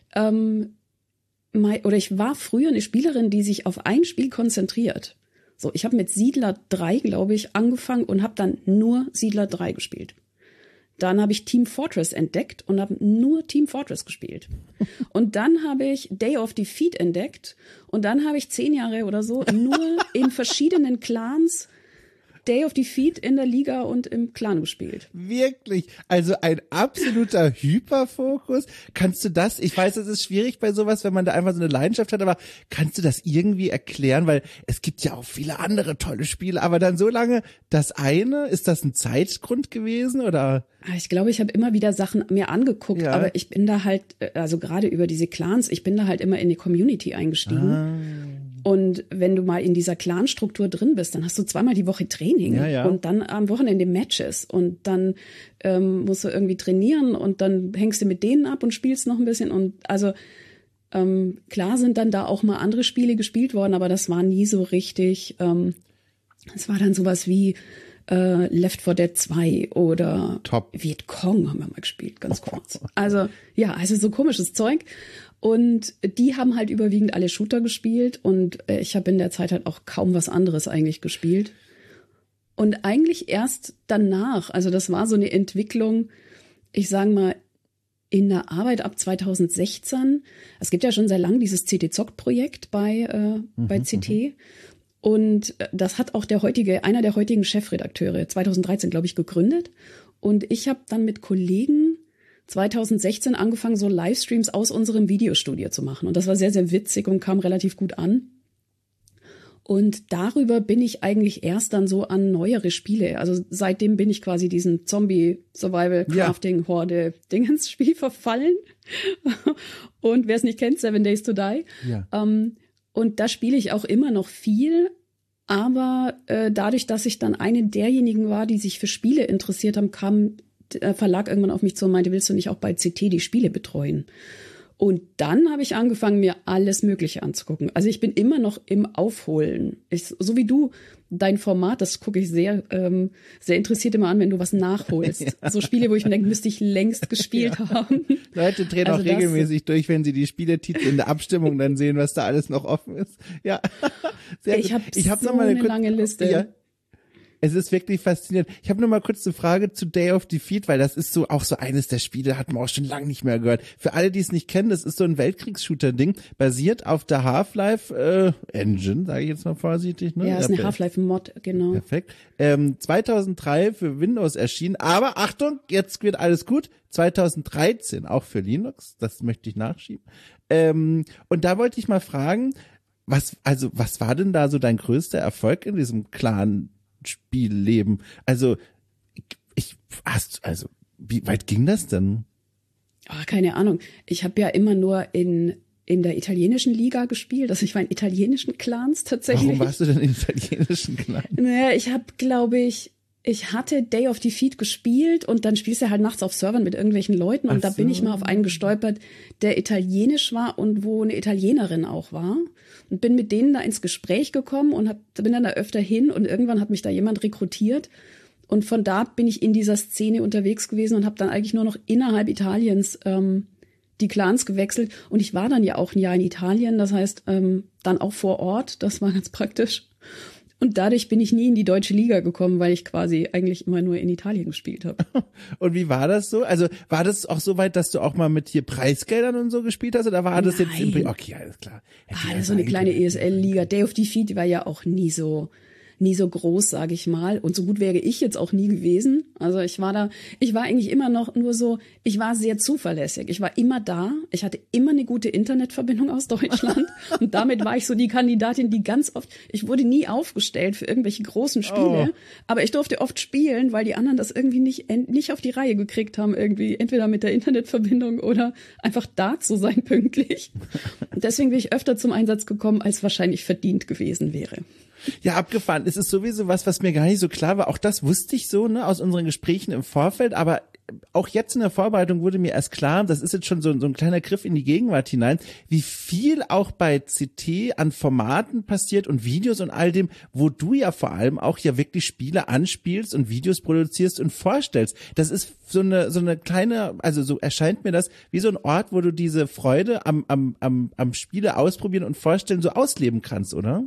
B: ich war früher eine Spielerin, die sich auf ein Spiel konzentriert. So, ich habe mit Siedler 3, glaube ich, angefangen und habe dann nur Siedler 3 gespielt. Dann habe ich Team Fortress entdeckt und habe nur Team Fortress gespielt. Und dann habe ich Day of Defeat entdeckt und dann habe ich 10 Jahre oder so nur in verschiedenen Clans Day of Defeat in der Liga und im Clan gespielt.
A: Wirklich? Also ein absoluter Hyperfokus? Kannst du das, ich weiß, es ist schwierig bei sowas, wenn man da einfach so eine Leidenschaft hat, aber kannst du das irgendwie erklären? Weil es gibt ja auch viele andere tolle Spiele, aber dann so lange das eine, ist das ein Zeitgrund gewesen oder?
B: Ich glaube, ich habe immer wieder Sachen mir angeguckt, aber ich bin da halt, also gerade über diese Clans, ich bin da halt immer in die Community eingestiegen. Und wenn du mal in dieser Clan-Struktur drin bist, dann hast du zweimal die Woche Training und dann am Wochenende Matches und dann musst du irgendwie trainieren und dann hängst du mit denen ab und spielst noch ein bisschen. Und also klar sind dann da auch mal andere Spiele gespielt worden, aber das war nie so richtig. Es war dann sowas wie Left 4 Dead 2 oder Vietcong haben wir mal gespielt, ganz kurz. Also so komisches Zeug. Und die haben halt überwiegend alle Shooter gespielt und ich habe in der Zeit halt auch kaum was anderes eigentlich gespielt. Und eigentlich erst danach, also das war so eine Entwicklung, ich sage mal, in der Arbeit ab 2016. Es gibt ja schon sehr lang dieses CT-Zock-Projekt bei CT. Und das hat auch einer der heutigen Chefredakteure 2013, glaube ich, gegründet. Und ich habe dann mit Kollegen 2016 angefangen, so Livestreams aus unserem Videostudio zu machen. Und das war sehr, sehr witzig und kam relativ gut an. Und darüber bin ich eigentlich erst dann so an neuere Spiele. Also seitdem bin ich quasi diesen Zombie-Survival-Crafting-Horde-Dingens-Spiel verfallen. Und wer es nicht kennt, 7 Days to Die. Ja. Und da spiele ich auch immer noch viel. Aber dadurch, dass ich dann eine derjenigen war, die sich für Spiele interessiert haben, kam der Verlag irgendwann auf mich zu und meinte, willst du nicht auch bei CT die Spiele betreuen? Und dann habe ich angefangen, mir alles Mögliche anzugucken. Also ich bin immer noch im Aufholen. So wie du, dein Format, das gucke ich sehr interessiert immer an, wenn du was nachholst. So Spiele, wo ich mir denke, müsste ich längst gespielt haben.
A: Leute drehen auch regelmäßig durch, wenn sie die Spieletitel in der Abstimmung dann sehen, was da alles noch offen ist. Ja,
B: sehr gut. Ich habe so eine lange Liste. Ja.
A: Es ist wirklich faszinierend. Ich habe nur mal kurz eine Frage zu Day of Defeat, weil das ist so auch so eines der Spiele, hat man auch schon lange nicht mehr gehört. Für alle, die es nicht kennen, das ist so ein Weltkriegs-Shooter-Ding, basiert auf der Half-Life Engine, sage ich jetzt mal vorsichtig. Ne?
B: Ja, ist eine Half-Life-Mod, genau.
A: Perfekt. 2003 für Windows erschienen, aber Achtung, jetzt wird alles gut. 2013 auch für Linux, das möchte ich nachschieben. Und da wollte ich mal fragen, was war denn da so dein größter Erfolg in diesem Clan-Spielleben? Also, wie weit ging das denn?
B: Oh, keine Ahnung. Ich habe ja immer nur in der italienischen Liga gespielt. Also ich war in italienischen Clans tatsächlich.
A: Warum warst du denn in italienischen Clans?
B: Naja, ich habe, glaube ich hatte Day of Defeat gespielt und dann spielst du halt nachts auf Servern mit irgendwelchen Leuten und da bin ich mal auf einen gestolpert, der italienisch war und wo eine Italienerin auch war und bin mit denen da ins Gespräch gekommen und bin dann da öfter hin und irgendwann hat mich da jemand rekrutiert und von da bin ich in dieser Szene unterwegs gewesen und habe dann eigentlich nur noch innerhalb Italiens die Clans gewechselt und ich war dann ja auch ein Jahr in Italien, das heißt dann auch vor Ort, das war ganz praktisch. Und dadurch bin ich nie in die deutsche Liga gekommen, weil ich quasi eigentlich immer nur in Italien gespielt habe.
A: Und wie war das so? Also war das auch so weit, dass du auch mal mit hier Preisgeldern und so gespielt hast? Oder war das jetzt okay, alles klar.
B: Das ist so eine kleine ESL-Liga. Day of Defeat war ja auch nie so groß, sage ich mal. Und so gut wäre ich jetzt auch nie gewesen. Also ich war eigentlich immer noch nur so, ich war sehr zuverlässig. Ich war immer da. Ich hatte immer eine gute Internetverbindung aus Deutschland. Und damit war ich so die Kandidatin, die ganz oft, ich wurde nie aufgestellt für irgendwelche großen Spiele. Aber ich durfte oft spielen, weil die anderen das irgendwie nicht auf die Reihe gekriegt haben. Irgendwie entweder mit der Internetverbindung oder einfach da zu sein pünktlich. Und deswegen bin ich öfter zum Einsatz gekommen, als wahrscheinlich verdient gewesen wäre.
A: Ja, abgefahren. Es ist sowieso was mir gar nicht so klar war. Auch das wusste ich so, ne, aus unseren Gesprächen im Vorfeld. Aber auch jetzt in der Vorbereitung wurde mir erst klar, das ist jetzt schon so ein kleiner Griff in die Gegenwart hinein, wie viel auch bei CT an Formaten passiert und Videos und all dem, wo du ja vor allem auch ja wirklich Spiele anspielst und Videos produzierst und vorstellst. Das ist so eine kleine, also so erscheint mir das wie so ein Ort, wo du diese Freude am Spiele ausprobieren und vorstellen so ausleben kannst, oder?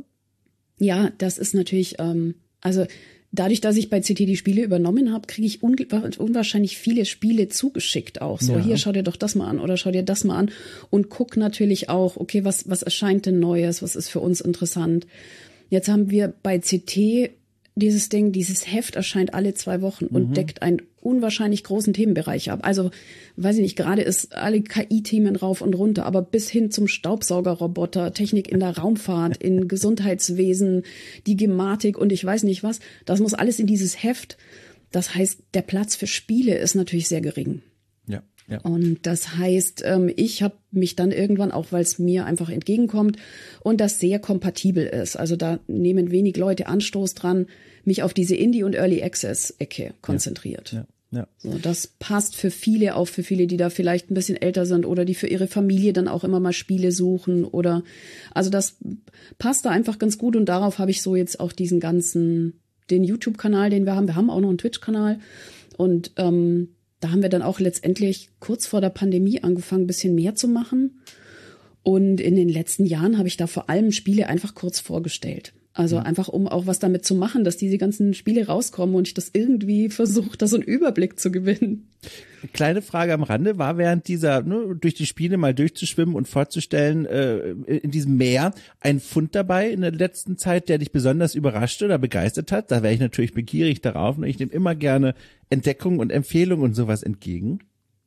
B: Ja, das ist natürlich, also dadurch, dass ich bei CT die Spiele übernommen habe, kriege ich unwahrscheinlich viele Spiele zugeschickt auch. So, hier, schau dir doch das mal an oder schau dir das mal an und guck natürlich auch, okay, was erscheint denn Neues, was ist für uns interessant. Jetzt haben wir bei CT dieses Heft erscheint alle 2 Wochen und deckt einen unwahrscheinlich großen Themenbereich ab. Also, weiß ich nicht, gerade ist alle KI-Themen rauf und runter, aber bis hin zum Staubsaugerroboter, Technik in der Raumfahrt, in Gesundheitswesen, die Gematik und ich weiß nicht was, das muss alles in dieses Heft. Das heißt, der Platz für Spiele ist natürlich sehr gering. Ja. Und das heißt, ich habe mich dann irgendwann, auch weil es mir einfach entgegenkommt und das sehr kompatibel ist, also da nehmen wenig Leute Anstoß dran, mich auf diese Indie- und Early-Access-Ecke konzentriert.
A: Ja.
B: So, das passt für viele, auch für viele, die da vielleicht ein bisschen älter sind oder die für ihre Familie dann auch immer mal Spiele suchen oder, also das passt da einfach ganz gut und darauf habe ich so jetzt auch den YouTube-Kanal, den wir haben. Wir haben auch noch einen Twitch-Kanal und da haben wir dann auch letztendlich kurz vor der Pandemie angefangen, ein bisschen mehr zu machen. Und in den letzten Jahren habe ich da vor allem Spiele einfach kurz vorgestellt. Also einfach, um auch was damit zu machen, dass diese ganzen Spiele rauskommen und ich das irgendwie versuche, da so einen Überblick zu gewinnen.
A: Kleine Frage am Rande, war während dieser, durch die Spiele mal durchzuschwimmen und vorzustellen, in diesem Meer ein Fund dabei in der letzten Zeit, der dich besonders überrascht oder begeistert hat? Da wäre ich natürlich begierig darauf und ich nehme immer gerne Entdeckungen und Empfehlungen und sowas entgegen.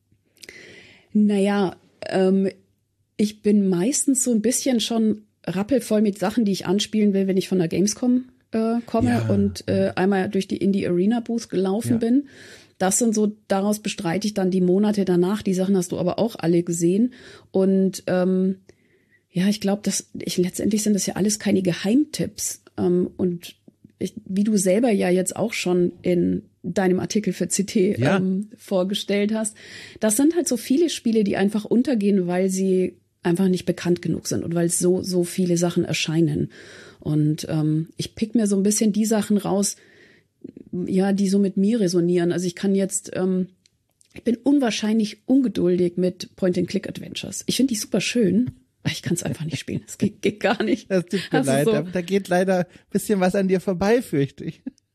B: Naja, ich bin meistens so ein bisschen schon rappelvoll mit Sachen, die ich anspielen will, wenn ich von der Gamescom komme und einmal durch die Indie Arena Booth gelaufen bin. Das sind so, daraus bestreite ich dann die Monate danach. Die Sachen hast du aber auch alle gesehen. Und ich glaube, letztendlich sind das ja alles keine Geheimtipps. Wie du selber ja jetzt auch schon in deinem Artikel für CT vorgestellt hast, das sind halt so viele Spiele, die einfach untergehen, weil sie einfach nicht bekannt genug sind und weil so viele Sachen erscheinen. Und ich pick mir so ein bisschen die Sachen raus, die so mit mir resonieren. Also ich kann jetzt, ich bin unwahrscheinlich ungeduldig mit Point-and-Click-Adventures. Ich finde die super schön, aber ich kann es einfach nicht spielen. Das geht gar nicht.
A: Das tut mir leid, da geht leider ein bisschen was an dir vorbei, fürchte ich.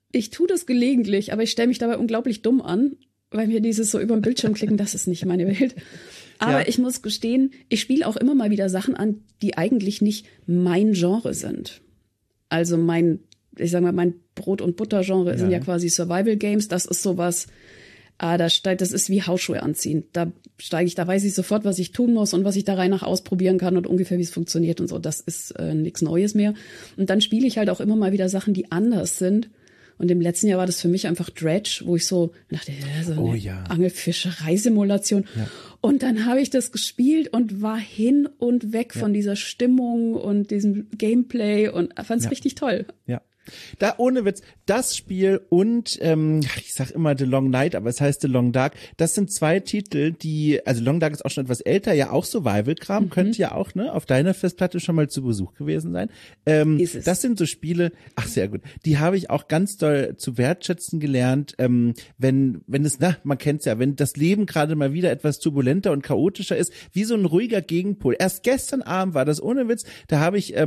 B: Ich tue das gelegentlich, aber ich stelle mich dabei unglaublich dumm an, weil mir dieses so über den Bildschirm klicken, das ist nicht meine Welt. Aber ich muss gestehen, ich spiele auch immer mal wieder Sachen an, die eigentlich nicht mein Genre sind. Also mein Brot- und Butter-Genre sind ja quasi Survival-Games. Das ist sowas, das ist wie Hausschuhe anziehen. Da weiß ich sofort, was ich tun muss und was ich da rein nach ausprobieren kann und ungefähr, wie es funktioniert und so. Das ist nichts Neues mehr. Und dann spiele ich halt auch immer mal wieder Sachen, die anders sind. Und im letzten Jahr war das für mich einfach Dredge, wo ich so dachte, so eine Angelfischerei-Simulation. Ja. Und dann habe ich das gespielt und war hin und weg von dieser Stimmung und diesem Gameplay und fand es richtig toll.
A: Ja. Da ohne Witz, das Spiel und ich sag immer The Long Night, aber es heißt The Long Dark, das sind zwei Titel, also Long Dark ist auch schon etwas älter, ja auch Survival-Kram, könnte ja auch auf deiner Festplatte schon mal zu Besuch gewesen sein. Das sind so Spiele, sehr gut, die habe ich auch ganz doll zu wertschätzen gelernt, wenn es, man kennt's ja, wenn das Leben gerade mal wieder etwas turbulenter und chaotischer ist, wie so ein ruhiger Gegenpol. Erst gestern Abend war das ohne Witz, da habe ich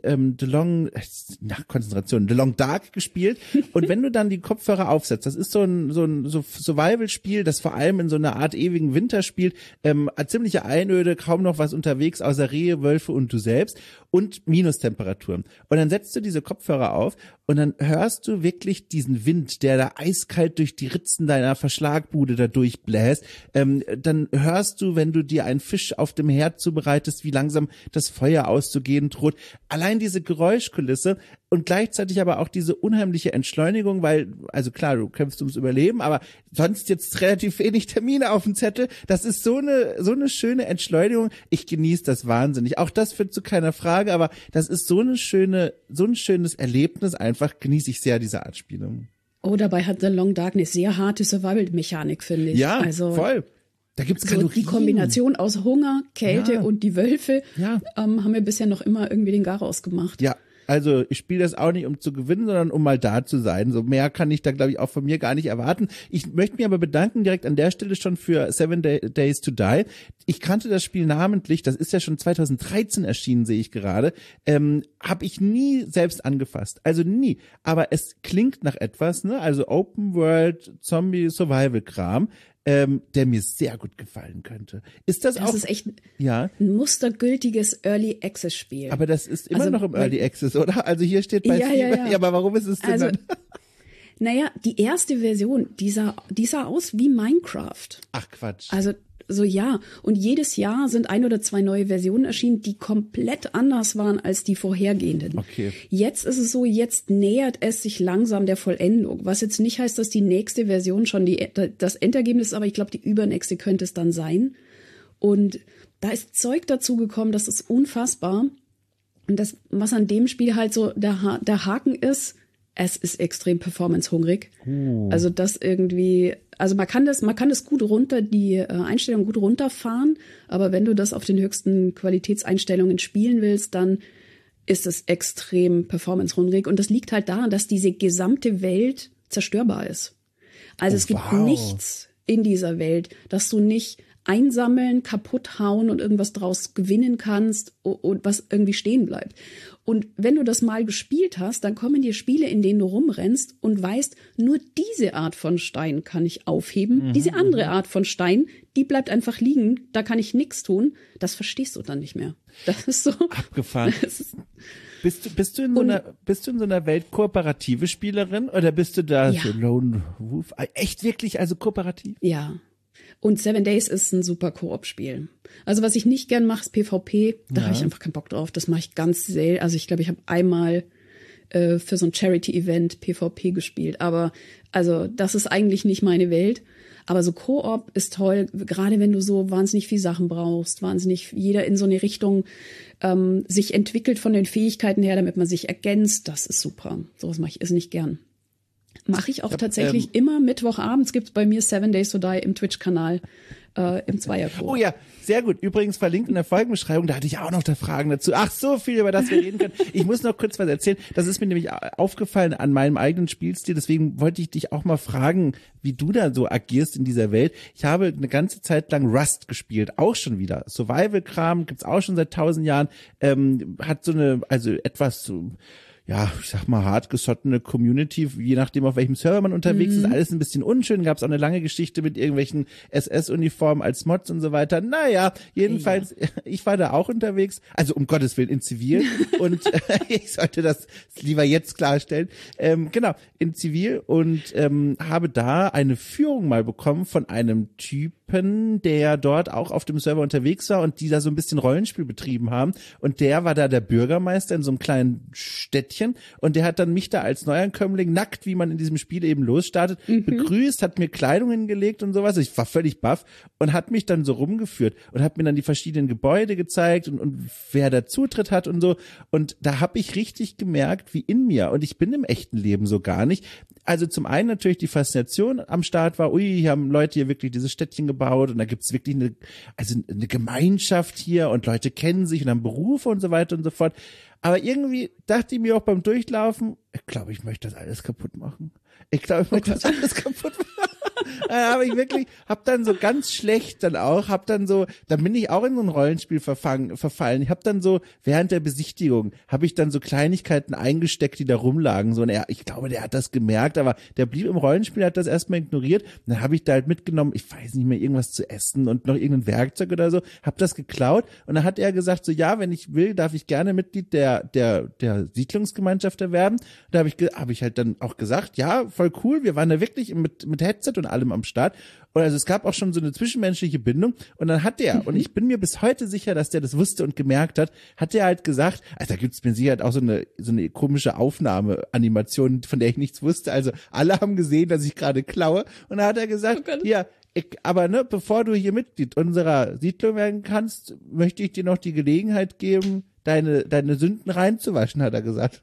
A: Konzentration, The Long Dark gespielt und wenn du dann die Kopfhörer aufsetzt, das ist so ein Survival-Spiel, das vor allem in so einer Art ewigen Winter spielt, ziemliche Einöde, kaum noch was unterwegs, außer Rehe, Wölfe und du selbst und Minustemperaturen. Und dann setzt du diese Kopfhörer auf und dann hörst du wirklich diesen Wind, der da eiskalt durch die Ritzen deiner Verschlagbude da durchbläst. Dann hörst du, wenn du dir einen Fisch auf dem Herd zubereitest, wie langsam das Feuer auszugehen droht. Allein diese Geräuschkulisse und gleichzeitig aber auch diese unheimliche Entschleunigung, weil, also klar, du kämpfst ums Überleben, aber sonst jetzt relativ wenig Termine auf dem Zettel. Das ist so eine schöne Entschleunigung. Ich genieße das wahnsinnig. Auch das führt zu keiner Frage, aber das ist so ein schönes Erlebnis einfach, genieße ich sehr diese Art Spiele.
B: Oh, dabei hat The Long Dark eine sehr harte Survival-Mechanik, finde ich.
A: Ja, also, voll. Da gibt's Kalorien.
B: Die Kombination aus Hunger, Kälte und die Wölfe haben mir bisher noch immer irgendwie den Garaus gemacht. Ja.
A: Also ich spiele das auch nicht, um zu gewinnen, sondern um mal da zu sein. So mehr kann ich da, glaube ich, auch von mir gar nicht erwarten. Ich möchte mich aber bedanken direkt an der Stelle schon für 7 Days to Die. Ich kannte das Spiel namentlich, das ist ja schon 2013 erschienen, sehe ich gerade. Habe ich nie selbst angefasst. Also nie. Aber es klingt nach etwas, ne? Also Open World, Zombie, Survival-Kram. Der mir sehr gut gefallen könnte. Ist das auch?
B: Das ist echt ein mustergültiges Early Access Spiel.
A: Aber das ist immer noch im Early Access, oder? Also hier steht bei
B: ja,
A: aber warum ist es denn dann?
B: Naja, die erste Version, die sah aus wie Minecraft.
A: Ach Quatsch.
B: Also und jedes Jahr sind 1 oder 2 neue Versionen erschienen, die komplett anders waren als die vorhergehenden.
A: Okay.
B: Jetzt ist es so, jetzt nähert es sich langsam der Vollendung, was jetzt nicht heißt, dass die nächste Version schon das Endergebnis ist, aber ich glaube, die übernächste könnte es dann sein. Und da ist Zeug dazu gekommen, das ist unfassbar. Und das, was an dem Spiel halt so der Haken ist, es ist extrem performance-hungrig. Also das irgendwie, also man kann das gut runter, die Einstellungen gut runterfahren, aber wenn du das auf den höchsten Qualitätseinstellungen spielen willst, dann ist es extrem performance-hungrig. Und das liegt halt daran, dass diese gesamte Welt zerstörbar ist. Also es gibt nichts in dieser Welt, dass du nicht einsammeln, kaputt hauen und irgendwas draus gewinnen kannst und was irgendwie stehen bleibt. Und wenn du das mal gespielt hast, dann kommen dir Spiele, in denen du rumrennst und weißt, nur diese Art von Stein kann ich aufheben. Diese andere Art von Stein, die bleibt einfach liegen, da kann ich nichts tun. Das verstehst du dann nicht mehr. Das ist so
A: abgefahren. Bist du in so einer Welt kooperative Spielerin oder bist du da so Lone Wolf? Echt wirklich, also kooperativ?
B: Ja. Und 7 Days ist ein super Koop-Spiel. Also was ich nicht gern mache, ist PvP. Da habe ich einfach keinen Bock drauf. Das mache ich ganz selten. Also ich glaube, ich habe einmal für so ein Charity-Event PvP gespielt. Aber also das ist eigentlich nicht meine Welt. Aber so Koop ist toll, gerade wenn du so wahnsinnig viel Sachen brauchst, wahnsinnig jeder in so eine Richtung sich entwickelt von den Fähigkeiten her, damit man sich ergänzt. Das ist super. Sowas mache ich nicht gern. Mache ich auch tatsächlich immer Mittwochabends, gibt's bei mir 7 Days to Die im Twitch-Kanal im Zweierchor.
A: Oh ja, sehr gut. Übrigens verlinkt in der Folgenbeschreibung, da hatte ich auch noch da Fragen dazu. Ach, so viel, über das wir reden können. Ich muss noch kurz was erzählen. Das ist mir nämlich aufgefallen an meinem eigenen Spielstil. Deswegen wollte ich dich auch mal fragen, wie du da so agierst in dieser Welt. Ich habe eine ganze Zeit lang Rust gespielt, auch schon wieder. Survival-Kram gibt's auch schon seit 1000 Jahren. Hat so eine, also etwas so, ja, ich sag mal, hartgesottene Community, je nachdem, auf welchem Server man unterwegs ist, alles ein bisschen unschön. Gab es auch eine lange Geschichte mit irgendwelchen SS-Uniformen als Mods und so weiter. Naja, jedenfalls, ich war da auch unterwegs, also um Gottes Willen in Zivil und ich sollte das lieber jetzt klarstellen. Genau, in Zivil und habe da eine Führung mal bekommen von einem Typen, der dort auch auf dem Server unterwegs war und die da so ein bisschen Rollenspiel betrieben haben. Und der war da der Bürgermeister in so einem kleinen Städtchen und der hat dann mich da als Neuankömmling nackt, wie man in diesem Spiel eben losstartet, begrüßt, hat mir Kleidung hingelegt und sowas. Ich war völlig baff und hat mich dann so rumgeführt und hat mir dann die verschiedenen Gebäude gezeigt und wer da Zutritt hat und so. Und da habe ich richtig gemerkt, wie in mir, und ich bin im echten Leben so gar nicht. Also zum einen natürlich die Faszination am Start war, hier haben Leute hier wirklich dieses Städtchen gebaut und da gibt's wirklich eine Gemeinschaft hier und Leute kennen sich und haben Berufe und so weiter und so fort. Aber irgendwie dachte ich mir auch beim Durchlaufen, ich glaube, ich möchte das alles kaputt machen. Ich glaube, ich möchte das alles kaputt machen. Hab dann so ganz schlecht dann bin ich auch in so ein Rollenspiel verfallen. Ich habe dann so, während der Besichtigung, habe ich dann so Kleinigkeiten eingesteckt, die da rumlagen. So, und ich glaube, der hat das gemerkt, aber der blieb im Rollenspiel, hat das erstmal ignoriert. Und dann habe ich da halt mitgenommen, ich weiß nicht mehr, irgendwas zu essen und noch irgendein Werkzeug oder so, habe das geklaut. Und dann hat er gesagt, so, ja, wenn ich will, darf ich gerne Mitglied der Siedlungsgemeinschaft werden. Da habe ich halt dann auch gesagt, ja, voll cool, wir waren da wirklich mit Headset und allem am Start. Und also es gab auch schon so eine zwischenmenschliche Bindung. Und dann hat der, und ich bin mir bis heute sicher, dass der das wusste und gemerkt hat der halt gesagt, also da gibt's mit Sicherheit auch so eine komische Aufnahmeanimation, von der ich nichts wusste. Also alle haben gesehen, dass ich gerade klaue. Und dann hat er gesagt, aber bevor du hier Mitglied unserer Siedlung werden kannst, möchte ich dir noch die Gelegenheit geben, deine Sünden reinzuwaschen, hat er gesagt.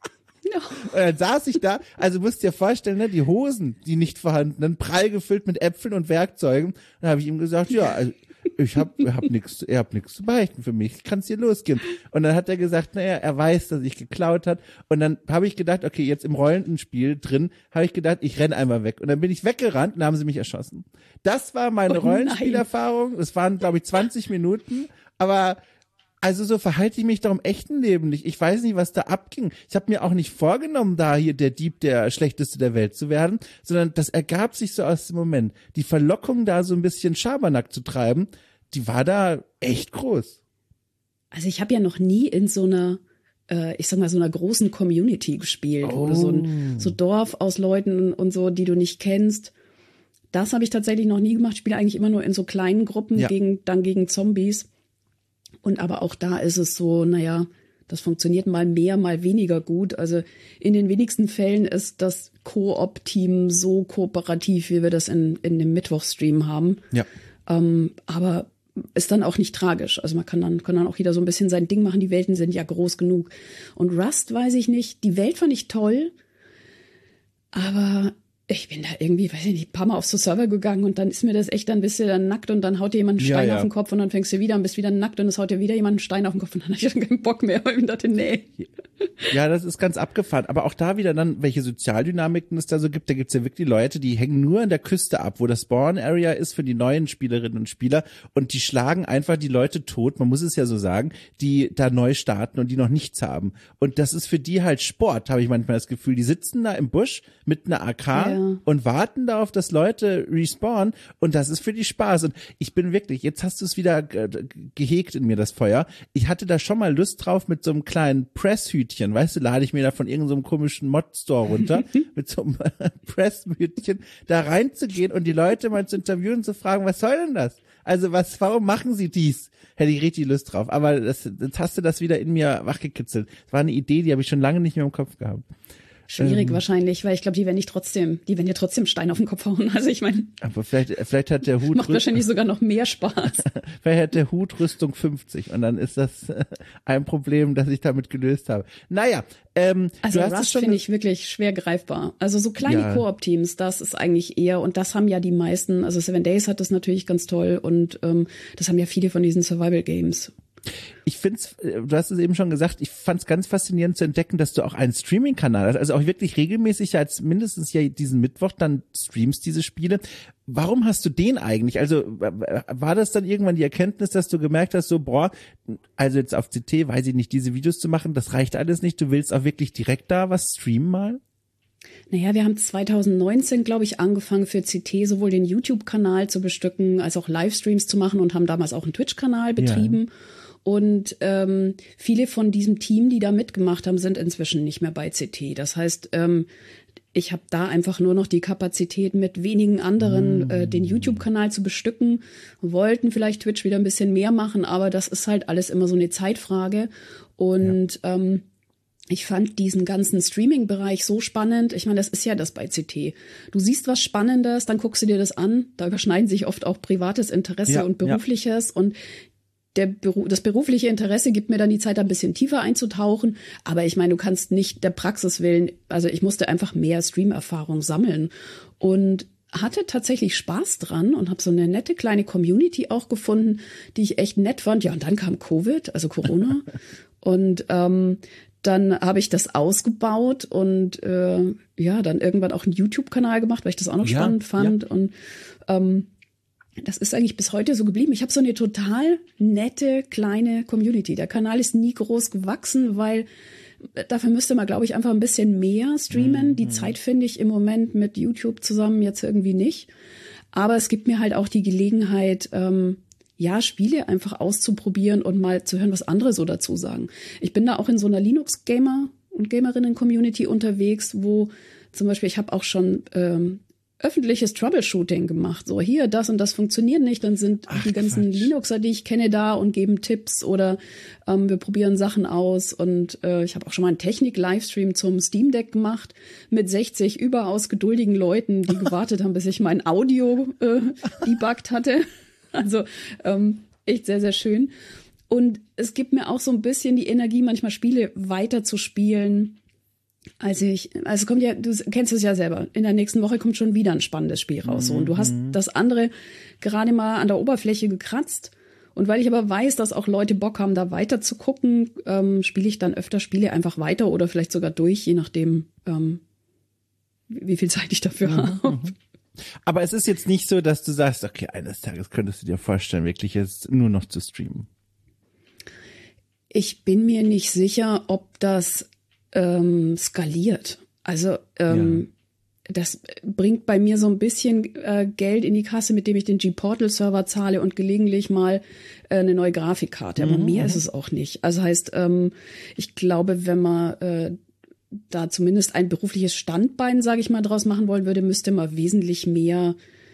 A: Und dann saß ich da, also musst dir vorstellen, die Hosen, die nicht vorhandenen, prall gefüllt mit Äpfeln und Werkzeugen. Dann habe ich ihm gesagt, ja, also ich hab nichts zu beichten für mich, kann's hier losgehen. Und dann hat er gesagt, er weiß, dass ich geklaut hat. Und dann habe ich gedacht, okay, jetzt im rollenden Spiel drin, habe ich gedacht, ich renn einmal weg. Und dann bin ich weggerannt und dann haben sie mich erschossen. Das war meine Rollenspielerfahrung. Es waren, glaube ich, 20 Minuten, aber also so verhalte ich mich doch im echten Leben nicht. Ich weiß nicht, was da abging. Ich habe mir auch nicht vorgenommen, da hier der Dieb, der Schlechteste der Welt zu werden, sondern das ergab sich so aus dem Moment. Die Verlockung, da so ein bisschen Schabernack zu treiben, die war da echt groß.
B: Also ich habe ja noch nie in so einer, ich sag mal, so einer großen Community gespielt. Oder so Dorf aus Leuten und so, die du nicht kennst. Das habe ich tatsächlich noch nie gemacht. Ich spiele eigentlich immer nur in so kleinen Gruppen gegen Zombies. Und aber auch da ist es so, das funktioniert mal mehr, mal weniger gut. Also in den wenigsten Fällen ist das Koop-Team so kooperativ, wie wir das in dem Mittwochstream haben.
A: Ja.
B: Aber ist dann auch nicht tragisch. Also man kann dann auch jeder so ein bisschen sein Ding machen. Die Welten sind ja groß genug. Und Rust weiß ich nicht. Die Welt fand ich toll. Aber ich bin da irgendwie, weiß ich nicht, ein paar Mal auf so Server gegangen und dann ist mir das echt, dann bist du dann nackt und dann haut dir jemand einen Stein auf den Kopf und dann fängst du wieder und bist wieder nackt und es haut dir wieder jemand einen Stein auf den Kopf und dann hatte ich dann keinen Bock mehr, weil ich dachte, nee.
A: Ja, das ist ganz abgefahren. Aber auch da wieder dann, welche Sozialdynamiken es da so gibt. Da gibt's ja wirklich Leute, die hängen nur an der Küste ab, wo das Spawn-Area ist für die neuen Spielerinnen und Spieler und die schlagen einfach die Leute tot, man muss es ja so sagen, die da neu starten und die noch nichts haben. Und das ist für die halt Sport, habe ich manchmal das Gefühl. Die sitzen da im Busch mit einer AK und warten darauf, dass Leute respawnen und das ist für die Spaß. Und ich bin wirklich, jetzt hast du es wieder gehegt in mir, das Feuer. Ich hatte da schon mal Lust drauf mit so einem kleinen Presshütchen, weißt du, lade ich mir da von irgendeinem komischen Mod-Store runter, mit so einem Presshütchen da reinzugehen und die Leute mal zu interviewen und zu fragen, was soll denn das? Also warum machen sie dies? Hätte ich richtig Lust drauf. Aber jetzt hast du das wieder in mir wachgekitzelt. Das war eine Idee, die habe ich schon lange nicht mehr im Kopf gehabt.
B: Schwierig wahrscheinlich, weil ich glaube, die werden ja trotzdem Stein auf den Kopf hauen. Also ich meine,
A: aber vielleicht hat der Hut
B: macht wahrscheinlich sogar noch mehr Spaß.
A: Vielleicht hat der Hut Rüstung 50 und dann ist das ein Problem, das ich damit gelöst habe. Naja,
B: also Rust finde ich wirklich schwer greifbar. Also so kleine Koop-Teams, das ist eigentlich eher, und das haben ja die meisten, also 7 Days hat das natürlich ganz toll und das haben ja viele von diesen Survival-Games.
A: Ich find's, du hast es eben schon gesagt, ich fand's ganz faszinierend zu entdecken, dass du auch einen Streaming-Kanal hast, also auch wirklich regelmäßig als mindestens ja diesen Mittwoch dann streamst diese Spiele. Warum hast du den eigentlich? Also war das dann irgendwann die Erkenntnis, dass du gemerkt hast, so also jetzt auf CT, weiß ich nicht, diese Videos zu machen, das reicht alles nicht, du willst auch wirklich direkt da was streamen mal?
B: Naja, wir haben 2019, glaube ich, angefangen für CT sowohl den YouTube-Kanal zu bestücken, als auch Livestreams zu machen und haben damals auch einen Twitch-Kanal betrieben. Ja. Und viele von diesem Team, die da mitgemacht haben, sind inzwischen nicht mehr bei CT. Das heißt, ich habe da einfach nur noch die Kapazität, mit wenigen anderen den YouTube-Kanal zu bestücken. Wir wollten vielleicht Twitch wieder ein bisschen mehr machen, aber das ist halt alles immer so eine Zeitfrage. Und ich fand diesen ganzen Streaming-Bereich so spannend. Ich meine, das ist ja das bei CT. Du siehst was Spannendes, dann guckst du dir das an. Da überschneiden sich oft auch privates Interesse und berufliches. Und das berufliche Interesse gibt mir dann die Zeit, da ein bisschen tiefer einzutauchen. Aber ich meine, du kannst nicht der Praxis willen, also ich musste einfach mehr Stream-Erfahrung sammeln und hatte tatsächlich Spaß dran und habe so eine nette kleine Community auch gefunden, die ich echt nett fand. Ja, und dann kam Covid, also Corona. Und dann habe ich das ausgebaut und dann irgendwann auch einen YouTube-Kanal gemacht, weil ich das auch noch spannend fand. Ja. Und das ist eigentlich bis heute so geblieben. Ich habe so eine total nette, kleine Community. Der Kanal ist nie groß gewachsen, weil dafür müsste man, glaube ich, einfach ein bisschen mehr streamen. Die Zeit finde ich im Moment mit YouTube zusammen jetzt irgendwie nicht. Aber es gibt mir halt auch die Gelegenheit, Spiele einfach auszuprobieren und mal zu hören, was andere so dazu sagen. Ich bin da auch in so einer Linux-Gamer- und Gamerinnen-Community unterwegs, wo zum Beispiel, ich habe auch schon öffentliches Troubleshooting gemacht. So, hier, das und das funktioniert nicht. Dann sind die ganzen Linuxer, die ich kenne, da und geben Tipps oder wir probieren Sachen aus. Und ich habe auch schon mal einen Technik-Livestream zum Steam Deck gemacht mit 60 überaus geduldigen Leuten, die gewartet haben, bis ich mein Audio debuggt hatte. Also echt sehr, sehr schön. Und es gibt mir auch so ein bisschen die Energie, manchmal Spiele weiter zu spielen. Also kommt ja, du kennst es ja selber, in der nächsten Woche kommt schon wieder ein spannendes Spiel raus. So. Und du hast das andere gerade mal an der Oberfläche gekratzt. Und weil ich aber weiß, dass auch Leute Bock haben, da weiter zu gucken, spiele ich dann öfter Spiele einfach weiter oder vielleicht sogar durch, je nachdem, wie viel Zeit ich dafür habe.
A: Aber es ist jetzt nicht so, dass du sagst, okay, eines Tages könntest du dir vorstellen, wirklich jetzt nur noch zu streamen.
B: Ich bin mir nicht sicher, ob das skaliert. Also das bringt bei mir so ein bisschen Geld in die Kasse, mit dem ich den G-Portal-Server zahle und gelegentlich mal eine neue Grafikkarte. Aber mehr ist es auch nicht. Also heißt, ich glaube, wenn man da zumindest ein berufliches Standbein, sage ich mal, draus machen wollen würde, müsste man wesentlich mehr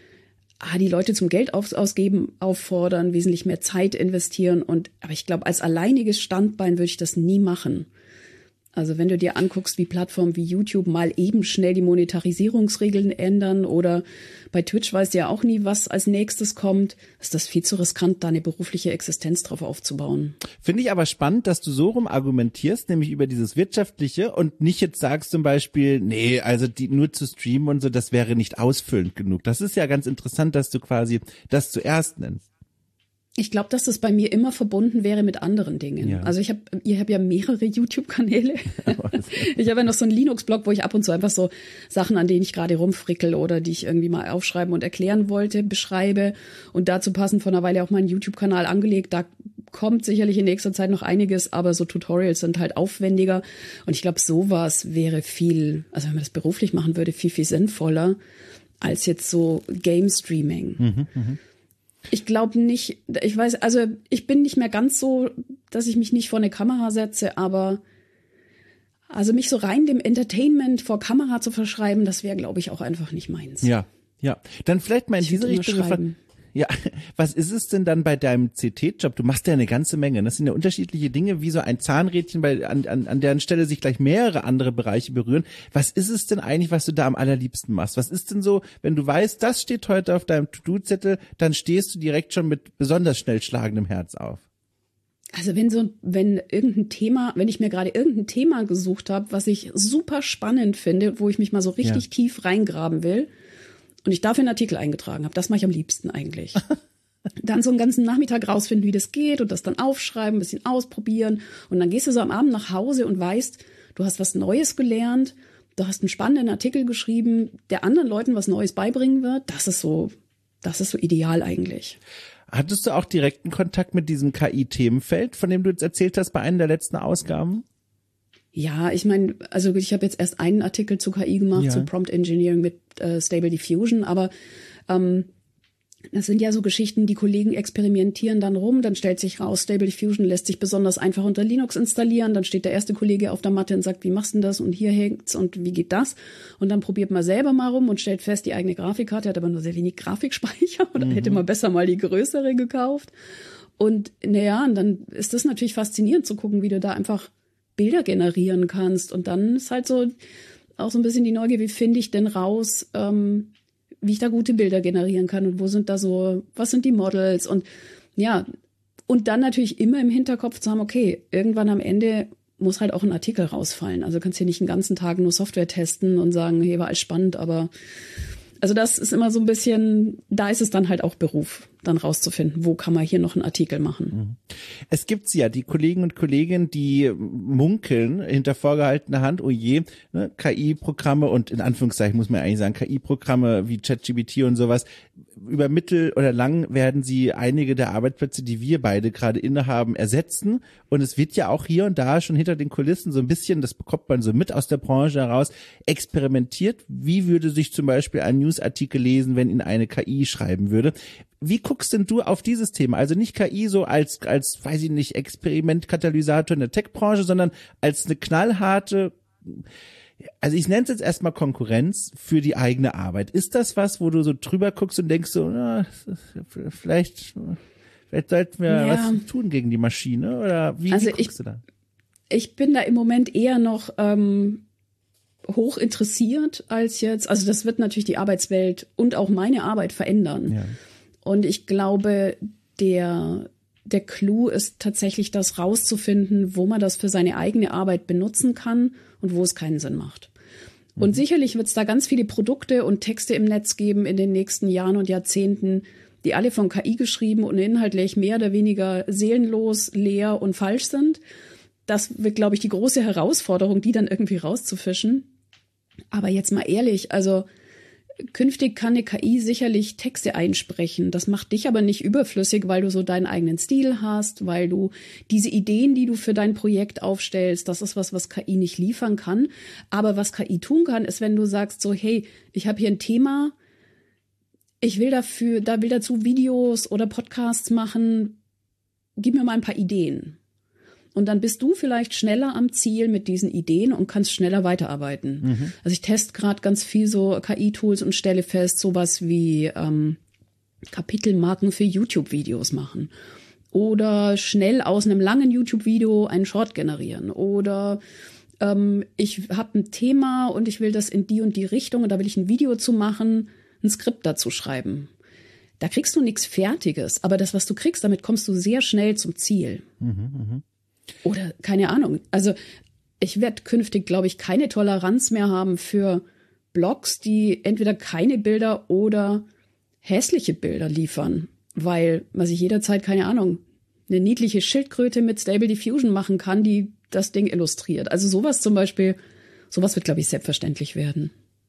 B: die Leute zum Geld ausgeben auffordern, wesentlich mehr Zeit investieren. Aber ich glaube, als alleiniges Standbein würde ich das nie machen. Also wenn du dir anguckst, wie Plattformen wie YouTube mal eben schnell die Monetarisierungsregeln ändern oder bei Twitch weißt du ja auch nie, was als nächstes kommt, ist das viel zu riskant, da eine berufliche Existenz drauf aufzubauen.
A: Finde ich aber spannend, dass du so rum argumentierst, nämlich über dieses Wirtschaftliche und nicht jetzt sagst zum Beispiel, nee, also die nur zu streamen und so, das wäre nicht ausfüllend genug. Das ist ja ganz interessant, dass du quasi das zuerst nennst.
B: Ich glaube, dass das bei mir immer verbunden wäre mit anderen Dingen. Ja. Also ihr habt ja mehrere YouTube-Kanäle. Ich habe ja noch so einen Linux-Blog, wo ich ab und zu einfach so Sachen, an denen ich gerade rumfrickel oder die ich irgendwie mal aufschreiben und erklären wollte, beschreibe. Und dazu passend vor einer Weile auch meinen YouTube-Kanal angelegt. Da kommt sicherlich in nächster Zeit noch einiges, aber so Tutorials sind halt aufwendiger. Und ich glaube, sowas wäre also wenn man das beruflich machen würde, viel, viel sinnvoller als jetzt so Game-Streaming. Ich glaube nicht, ich bin nicht mehr ganz so, dass ich mich nicht vor eine Kamera setze, aber also mich so rein dem Entertainment vor Kamera zu verschreiben, das wäre, glaube ich, auch einfach nicht meins.
A: Ja. Dann vielleicht mal in diese Richtung. Ja, was ist es denn dann bei deinem CT-Job? Du machst ja eine ganze Menge. Das sind ja unterschiedliche Dinge, wie so ein Zahnrädchen, an deren Stelle sich gleich mehrere andere Bereiche berühren. Was ist es denn eigentlich, was du da am allerliebsten machst? Was ist denn so, wenn du weißt, das steht heute auf deinem To-Do-Zettel, dann stehst du direkt schon mit besonders schnell schlagendem Herz auf?
B: Also wenn ich mir gerade irgendein Thema gesucht habe, was ich super spannend finde, wo ich mich mal so richtig tief reingraben will, und ich dafür einen Artikel eingetragen habe, das mache ich am liebsten eigentlich. Dann so einen ganzen Nachmittag rausfinden, wie das geht und das dann aufschreiben, ein bisschen ausprobieren. Und dann gehst du so am Abend nach Hause und weißt, du hast was Neues gelernt, du hast einen spannenden Artikel geschrieben, der anderen Leuten was Neues beibringen wird. Das ist so ideal eigentlich.
A: Hattest du auch direkten Kontakt mit diesem KI-Themenfeld, von dem du jetzt erzählt hast bei einer der letzten Ausgaben?
B: Ja, ich meine, also ich habe jetzt erst einen Artikel zu KI gemacht, zu Prompt Engineering mit Stable Diffusion, aber das sind ja so Geschichten, die Kollegen experimentieren dann rum, dann stellt sich raus, Stable Diffusion lässt sich besonders einfach unter Linux installieren, dann steht der erste Kollege auf der Matte und sagt, wie machst du denn das und hier hängt's und wie geht das? Und dann probiert man selber mal rum und stellt fest, die eigene Grafikkarte hat aber nur sehr wenig Grafikspeicher oder hätte man besser mal die größere gekauft. Und und dann ist das natürlich faszinierend zu gucken, wie du da einfach Bilder generieren kannst. Und dann ist halt so auch so ein bisschen die Neugier, wie finde ich denn raus, wie ich da gute Bilder generieren kann und was sind die Models und und dann natürlich immer im Hinterkopf zu haben, okay, irgendwann am Ende muss halt auch ein Artikel rausfallen. Also kannst hier nicht den ganzen Tag nur Software testen und sagen, hey, war alles spannend, aber also das ist immer so ein bisschen, da ist es dann halt auch Beruf, dann rauszufinden, wo kann man hier noch einen Artikel machen.
A: Es gibt ja die Kollegen und Kolleginnen, die munkeln hinter vorgehaltener Hand, oh je, ne, KI-Programme und in Anführungszeichen muss man eigentlich sagen, KI-Programme wie ChatGPT und sowas, über mittel oder lang werden sie einige der Arbeitsplätze, die wir beide gerade innehaben, ersetzen. Und es wird ja auch hier und da schon hinter den Kulissen so ein bisschen, das bekommt man so mit aus der Branche heraus, experimentiert. Wie würde sich zum Beispiel ein Newsartikel lesen, wenn ihn eine KI schreiben würde? Wie guckst denn du auf dieses Thema? Also nicht KI so als, weiß ich nicht, Experimentkatalysator in der Tech-Branche, sondern als eine knallharte, also ich nenne es jetzt erstmal Konkurrenz für die eigene Arbeit. Ist das was, wo du so drüber guckst und denkst so, na, vielleicht sollten wir was tun gegen die Maschine? Oder wie guckst du da?
B: Ich bin da im Moment eher noch hoch interessiert als jetzt. Also das wird natürlich die Arbeitswelt und auch meine Arbeit verändern. Ja. Und ich glaube, der Clou ist tatsächlich, das rauszufinden, wo man das für seine eigene Arbeit benutzen kann und wo es keinen Sinn macht. Und sicherlich wird es da ganz viele Produkte und Texte im Netz geben in den nächsten Jahren und Jahrzehnten, die alle von KI geschrieben und inhaltlich mehr oder weniger seelenlos, leer und falsch sind. Das wird, glaube ich, die große Herausforderung, die dann irgendwie rauszufischen. Aber jetzt mal ehrlich, also künftig kann eine KI sicherlich Texte einsprechen. Das macht dich aber nicht überflüssig, weil du so deinen eigenen Stil hast, weil du diese Ideen, die du für dein Projekt aufstellst, das ist was KI nicht liefern kann. Aber was KI tun kann, ist, wenn du sagst so, hey, ich habe hier ein Thema, ich will dazu Videos oder Podcasts machen, gib mir mal ein paar Ideen. Und dann bist du vielleicht schneller am Ziel mit diesen Ideen und kannst schneller weiterarbeiten. Also ich teste gerade ganz viel so KI-Tools und stelle fest, sowas wie Kapitelmarken für YouTube-Videos machen. Oder schnell aus einem langen YouTube-Video einen Short generieren. Oder ich habe ein Thema und ich will das in die und die Richtung und da will ich ein Video zu machen, ein Skript dazu schreiben. Da kriegst du nichts Fertiges, aber das, was du kriegst, damit kommst du sehr schnell zum Ziel. Oder keine Ahnung. Also ich werde künftig, glaube ich, keine Toleranz mehr haben für Blogs, die entweder keine Bilder oder hässliche Bilder liefern, weil man sich jederzeit, keine Ahnung, eine niedliche Schildkröte mit Stable Diffusion machen kann, die das Ding illustriert. Also sowas zum Beispiel, sowas wird, glaube ich, selbstverständlich werden.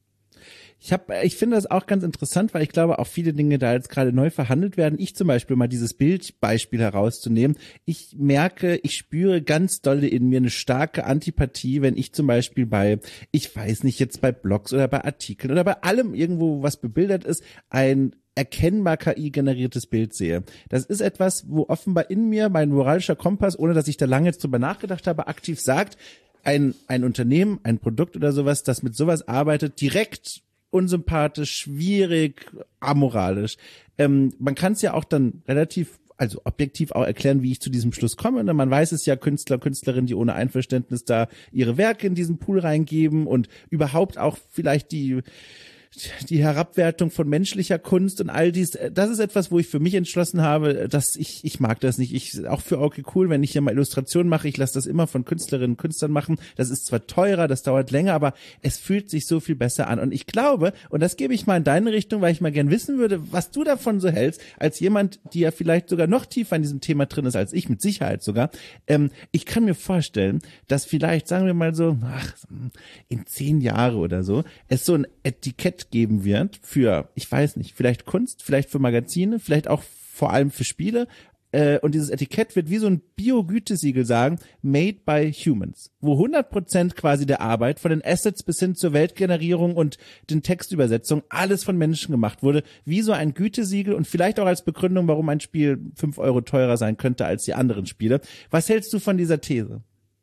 A: Ich finde das auch ganz interessant, weil ich glaube, auch viele Dinge da jetzt gerade neu verhandelt werden. Ich zum Beispiel mal dieses Bildbeispiel herauszunehmen. Ich merke, ich spüre ganz dolle in mir eine starke Antipathie, wenn ich zum Beispiel ich weiß nicht, jetzt bei Blogs oder bei Artikeln oder bei allem irgendwo, was bebildert ist, ein erkennbar KI-generiertes Bild sehe. Das ist etwas, wo offenbar in mir mein moralischer Kompass, ohne dass ich da lange jetzt drüber nachgedacht habe, aktiv sagt, ein Unternehmen, ein Produkt oder sowas, das mit sowas arbeitet, direkt unsympathisch, schwierig, amoralisch. Man kann es ja auch dann relativ, also objektiv auch erklären, wie ich zu diesem Schluss komme. Und man weiß es ja, Künstler, Künstlerinnen, die ohne Einverständnis da ihre Werke in diesen Pool reingeben und überhaupt auch vielleicht die die Herabwertung von menschlicher Kunst und all dies, das ist etwas, wo ich für mich entschlossen habe, dass ich mag das nicht. Auch für okay cool, wenn ich hier mal Illustrationen mache, ich lasse das immer von Künstlerinnen und Künstlern machen. Das ist zwar teurer, das dauert länger, aber es fühlt sich so viel besser an. Und ich glaube, und das gebe ich mal in deine Richtung, weil ich mal gern wissen würde, was du davon so hältst, als jemand, die ja vielleicht sogar noch tiefer in diesem Thema drin ist als ich, mit Sicherheit sogar. Ich kann mir vorstellen, dass vielleicht, sagen wir mal so, in 10 Jahre oder so, es so ein Etikett geben wird für, ich weiß nicht, vielleicht Kunst, vielleicht für Magazine, vielleicht auch vor allem für Spiele. Und dieses Etikett wird wie so ein Bio-Gütesiegel sagen, made by humans, wo 100% quasi der Arbeit von den Assets bis hin zur Weltgenerierung und den Textübersetzungen alles von Menschen gemacht wurde, wie so ein Gütesiegel und vielleicht auch als Begründung, warum ein Spiel 5 Euro teurer sein könnte als die anderen Spiele. Was hältst du von dieser These?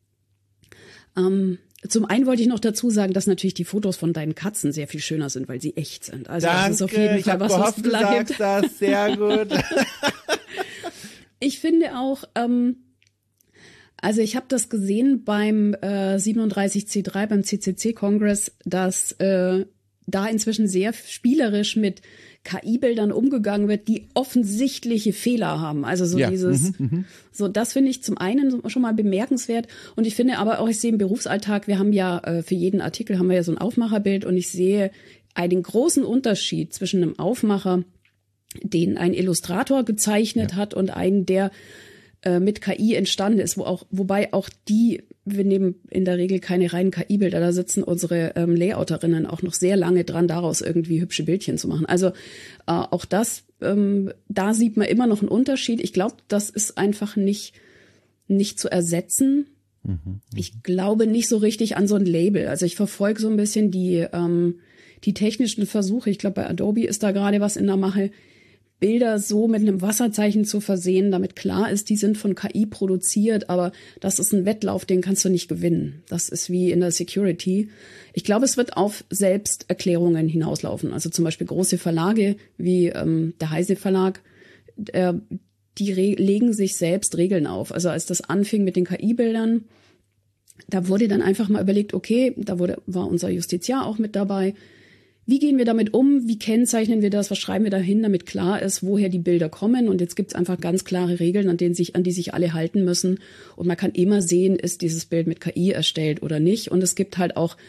B: Zum einen wollte ich noch dazu sagen, dass natürlich die Fotos von deinen Katzen sehr viel schöner sind, weil sie echt sind. Also
A: Danke,
B: das ist auf jeden Fall was,
A: gehofft, du sagst das, sehr gut.
B: Ich finde auch, also ich habe das gesehen beim 37C3, beim CCC-Kongress, dass da inzwischen sehr spielerisch mit KI-Bildern umgegangen wird, die offensichtliche Fehler haben. Also so so das finde ich zum einen schon mal bemerkenswert. Und ich finde aber auch, ich sehe im Berufsalltag, wir haben ja für jeden Artikel haben wir ja so ein Aufmacherbild und ich sehe einen großen Unterschied zwischen einem Aufmacher, den ein Illustrator gezeichnet hat und einen, der mit KI entstanden ist, wobei auch wir nehmen in der Regel keine reinen KI-Bilder, da sitzen unsere Layouterinnen auch noch sehr lange dran, daraus irgendwie hübsche Bildchen zu machen. Also auch das, da sieht man immer noch einen Unterschied. Ich glaube, das ist einfach nicht zu ersetzen. Ich glaube nicht so richtig an so ein Label. Also ich verfolge so ein bisschen die technischen Versuche. Ich glaube, bei Adobe ist da gerade was in der Mache, Bilder so mit einem Wasserzeichen zu versehen, damit klar ist, die sind von KI produziert, aber das ist ein Wettlauf, den kannst du nicht gewinnen. Das ist wie in der Security. Ich glaube, es wird auf Selbsterklärungen hinauslaufen. Also zum Beispiel große Verlage wie der Heise Verlag, die legen sich selbst Regeln auf. Also als das anfing mit den KI-Bildern, da wurde dann einfach mal überlegt, okay, war unser Justiziar auch mit dabei. Wie gehen wir damit um? Wie kennzeichnen wir das? Was schreiben wir dahin, damit klar ist, woher die Bilder kommen? Und jetzt gibt's einfach ganz klare Regeln, an die sich alle halten müssen. Und man kann immer sehen, ist dieses Bild mit KI erstellt oder nicht. Und es gibt halt auch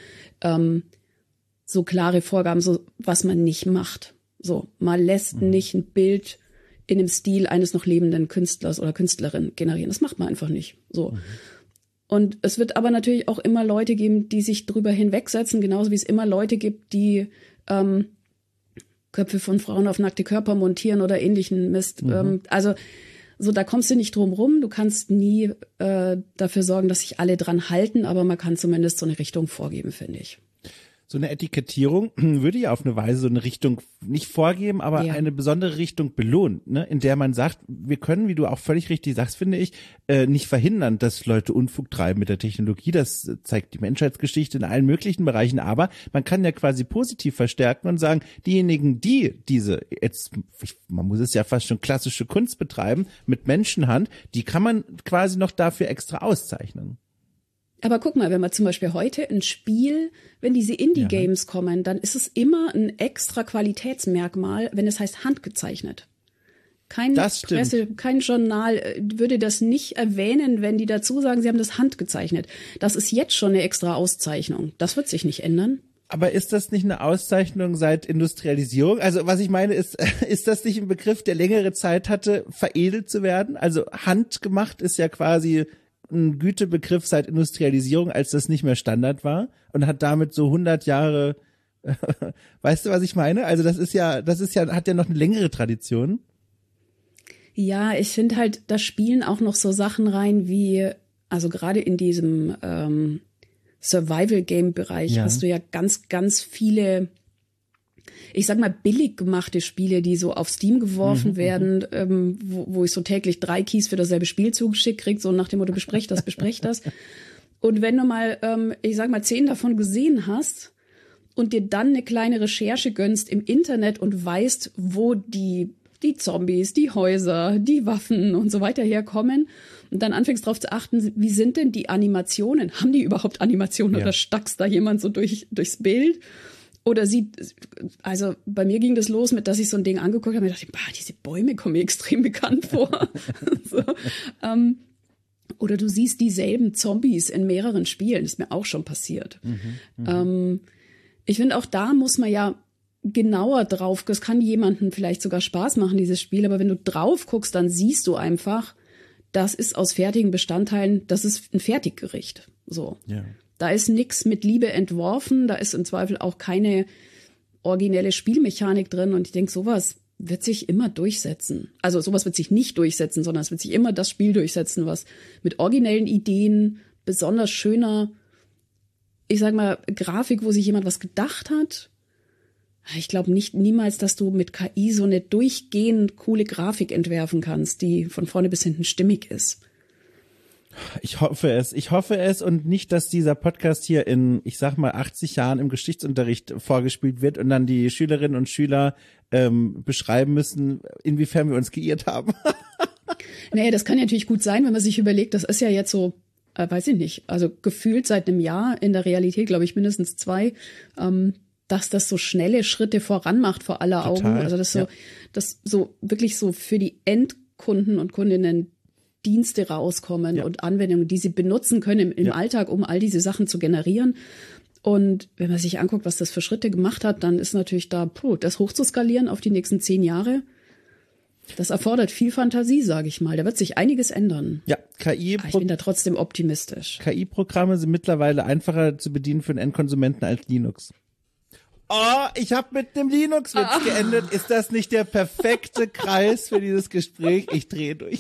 B: so klare Vorgaben, so was man nicht macht. So, man lässt nicht ein Bild in dem Stil eines noch lebenden Künstlers oder Künstlerin generieren. Das macht man einfach nicht. So. Und es wird aber natürlich auch immer Leute geben, die sich drüber hinwegsetzen, genauso wie es immer Leute gibt, die Köpfe von Frauen auf nackte Körper montieren oder ähnlichen Mist. Also so, da kommst du nicht drum rum. Du kannst nie dafür sorgen, dass sich alle dran halten, aber man kann zumindest so eine Richtung vorgeben, finde ich.
A: So eine Etikettierung würde ja auf eine Weise so eine Richtung nicht vorgeben, aber eine besondere Richtung belohnen, ne? In der man sagt, wir können, wie du auch völlig richtig sagst, finde ich, nicht verhindern, dass Leute Unfug treiben mit der Technologie. Das zeigt die Menschheitsgeschichte in allen möglichen Bereichen. Aber man kann ja quasi positiv verstärken und sagen, diejenigen, die man muss es ja fast schon klassische Kunst betreiben, mit Menschenhand, die kann man quasi noch dafür extra auszeichnen.
B: Aber guck mal, wenn man zum Beispiel heute ein Spiel, wenn diese Indie-Games kommen, dann ist es immer ein extra Qualitätsmerkmal, wenn es heißt handgezeichnet. Kein Presse, kein Journal würde das nicht erwähnen, wenn die dazu sagen, sie haben das handgezeichnet. Das ist jetzt schon eine extra Auszeichnung. Das wird sich nicht ändern.
A: Aber ist das nicht eine Auszeichnung seit Industrialisierung? Also was ich meine ist das nicht ein Begriff, der längere Zeit hatte, veredelt zu werden? Also handgemacht ist ja quasi ein Gütebegriff seit Industrialisierung, als das nicht mehr Standard war und hat damit so 100 Jahre, weißt du, was ich meine? Also das hat ja noch eine längere Tradition.
B: Ja, ich finde halt, da spielen auch noch so Sachen rein wie, also gerade in diesem Survival-Game-Bereich hast du ja ganz, ganz viele, ich sag mal, billig gemachte Spiele, die so auf Steam geworfen werden, wo ich so täglich 3 Keys für dasselbe Spiel zugeschickt kriege, so nach dem Motto, besprech das. Und wenn du mal, ich sag mal, 10 davon gesehen hast und dir dann eine kleine Recherche gönnst im Internet und weißt, wo die Zombies, die Häuser, die Waffen und so weiter herkommen und dann anfängst darauf zu achten, wie sind denn die Animationen? Haben die überhaupt Animationen oder stackst da jemand so durchs Bild? Oder also bei mir ging das los mit, dass ich so ein Ding angeguckt habe und dachte, diese Bäume kommen mir extrem bekannt vor. So, oder du siehst dieselben Zombies in mehreren Spielen, ist mir auch schon passiert. Ich finde, auch da muss man ja genauer drauf, das kann jemandem vielleicht sogar Spaß machen, dieses Spiel, aber wenn du drauf guckst, dann siehst du einfach, das ist aus fertigen Bestandteilen, das ist ein Fertiggericht. So. Ja. Da ist nichts mit Liebe entworfen, da ist im Zweifel auch keine originelle Spielmechanik drin und ich denke, sowas wird sich immer durchsetzen. Also sowas wird sich nicht durchsetzen, sondern es wird sich immer das Spiel durchsetzen, was mit originellen Ideen, besonders schöner, ich sag mal, Grafik, wo sich jemand was gedacht hat. Ich glaube niemals, dass du mit KI so eine durchgehend coole Grafik entwerfen kannst, die von vorne bis hinten stimmig ist.
A: Ich hoffe es und nicht, dass dieser Podcast hier in, ich sag mal, 80 Jahren im Geschichtsunterricht vorgespielt wird und dann die Schülerinnen und Schüler beschreiben müssen, inwiefern wir uns geirrt haben.
B: Naja, das kann natürlich gut sein, wenn man sich überlegt, das ist ja jetzt so, weiß ich nicht, also gefühlt seit einem Jahr, in der Realität glaube ich mindestens 2, dass das so schnelle Schritte voran macht vor aller
A: Total,
B: Augen. Also das so wirklich so für die Endkunden und Kundinnen Dienste rauskommen und Anwendungen, die sie benutzen können im Alltag, um all diese Sachen zu generieren. Und wenn man sich anguckt, was das für Schritte gemacht hat, dann ist natürlich da, das hochzuskalieren auf die nächsten 10 Jahre. Das erfordert viel Fantasie, sage ich mal. Da wird sich einiges ändern.
A: Ja,
B: ich bin da trotzdem optimistisch.
A: KI-Programme sind mittlerweile einfacher zu bedienen für den Endkonsumenten als Linux. Oh, ich habe mit dem Linux-Witz geendet. Ist das nicht der perfekte Kreis für dieses Gespräch? Ich drehe durch.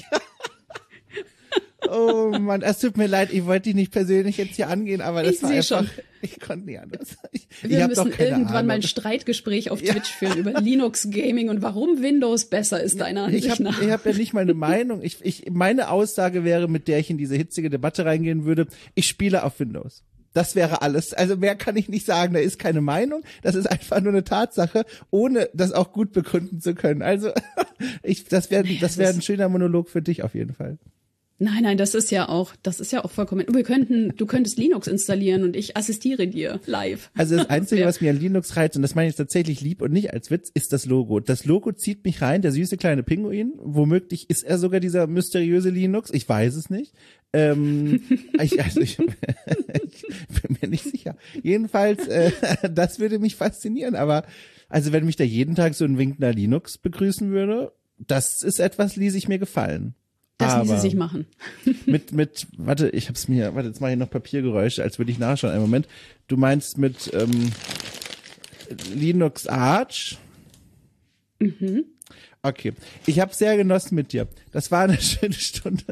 A: Oh Mann, es tut mir leid, ich wollte dich nicht persönlich jetzt hier angehen, aber das war einfach, schon. Ich konnte nicht anders.
B: Wir müssen irgendwann mal ein Streitgespräch auf Twitch führen über Linux Gaming und warum Windows besser ist, deiner Ansicht nach.
A: Ich hab ja nicht mal eine Meinung. Meine Aussage wäre, mit der ich in diese hitzige Debatte reingehen würde, ich spiele auf Windows. Das wäre alles. Also mehr kann ich nicht sagen. Da ist keine Meinung. Das ist einfach nur eine Tatsache, ohne das auch gut begründen zu können. Also das wäre ein schöner Monolog für dich auf jeden Fall.
B: Nein, das ist ja auch vollkommen. Du könntest Linux installieren und ich assistiere dir live.
A: Also das Einzige, was mir an Linux reizt, und das meine ich tatsächlich lieb und nicht als Witz, ist das Logo. Das Logo zieht mich rein, der süße kleine Pinguin. Womöglich ist er sogar dieser mysteriöse Linux. Ich weiß es nicht. Ich bin mir nicht sicher. Jedenfalls, das würde mich faszinieren. Aber also wenn mich da jeden Tag so ein winkender Linux begrüßen würde, das ist etwas, ließ ich mir gefallen.
B: Das ließe sich machen.
A: Warte, jetzt mache ich noch Papiergeräusche, als würde ich nachschauen. Einen Moment. Du meinst mit Linux Arch? Mhm. Okay. Ich habe sehr genossen mit dir. Das war eine schöne Stunde.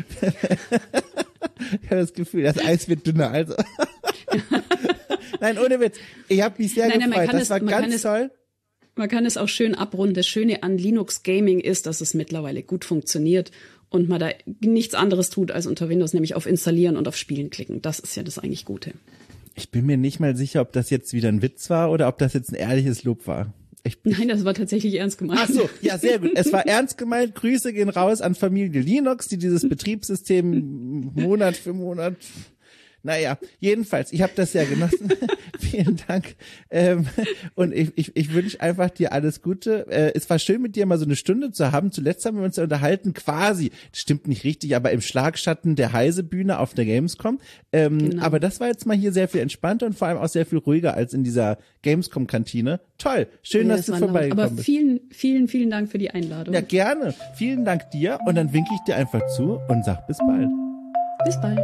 A: Ich habe das Gefühl, das Eis wird dünner. Also. Nein, ohne Witz. Ich habe mich sehr gefreut. Das war ganz toll.
B: Man kann es auch schön abrunden. Das Schöne an Linux Gaming ist, dass es mittlerweile gut funktioniert und man da nichts anderes tut als unter Windows, nämlich auf Installieren und auf Spielen klicken. Das ist ja das eigentlich Gute.
A: Ich bin mir nicht mal sicher, ob das jetzt wieder ein Witz war oder ob das jetzt ein ehrliches Lob war.
B: Nein, das war tatsächlich ernst gemeint.
A: Ach so, ja, sehr gut. Es war ernst gemeint. Grüße gehen raus an Familie Linux, die dieses Betriebssystem Monat für Monat. Naja, jedenfalls, ich habe das sehr genossen. Vielen Dank. Und ich wünsche einfach dir alles Gute. Es war schön, mit dir mal so eine Stunde zu haben. Zuletzt haben wir uns ja unterhalten, quasi, das stimmt nicht richtig, aber im Schlagschatten der Heise-Bühne auf der Gamescom. Genau. Aber das war jetzt mal hier sehr viel entspannter und vor allem auch sehr viel ruhiger als in dieser Gamescom-Kantine. Toll, schön, dass du vorbeigekommen bist.
B: Aber vielen Dank für die Einladung.
A: Ja, gerne. Vielen Dank dir und dann winke ich dir einfach zu und sag bis bald.
B: Bis bald.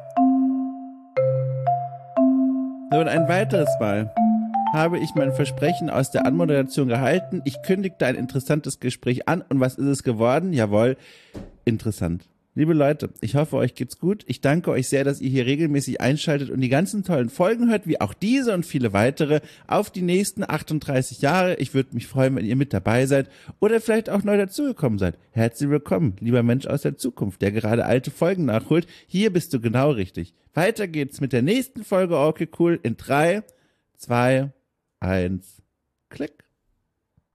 A: Und ein weiteres Mal habe ich mein Versprechen aus der Anmoderation gehalten. Ich kündigte ein interessantes Gespräch an. Und was ist es geworden? Jawohl, interessant. Liebe Leute, ich hoffe, euch geht's gut. Ich danke euch sehr, dass ihr hier regelmäßig einschaltet und die ganzen tollen Folgen hört, wie auch diese und viele weitere, auf die nächsten 38 Jahre. Ich würde mich freuen, wenn ihr mit dabei seid oder vielleicht auch neu dazugekommen seid. Herzlich willkommen, lieber Mensch aus der Zukunft, der gerade alte Folgen nachholt. Hier bist du genau richtig. Weiter geht's mit der nächsten Folge Okay Cool in 3, 2, 1, Klick.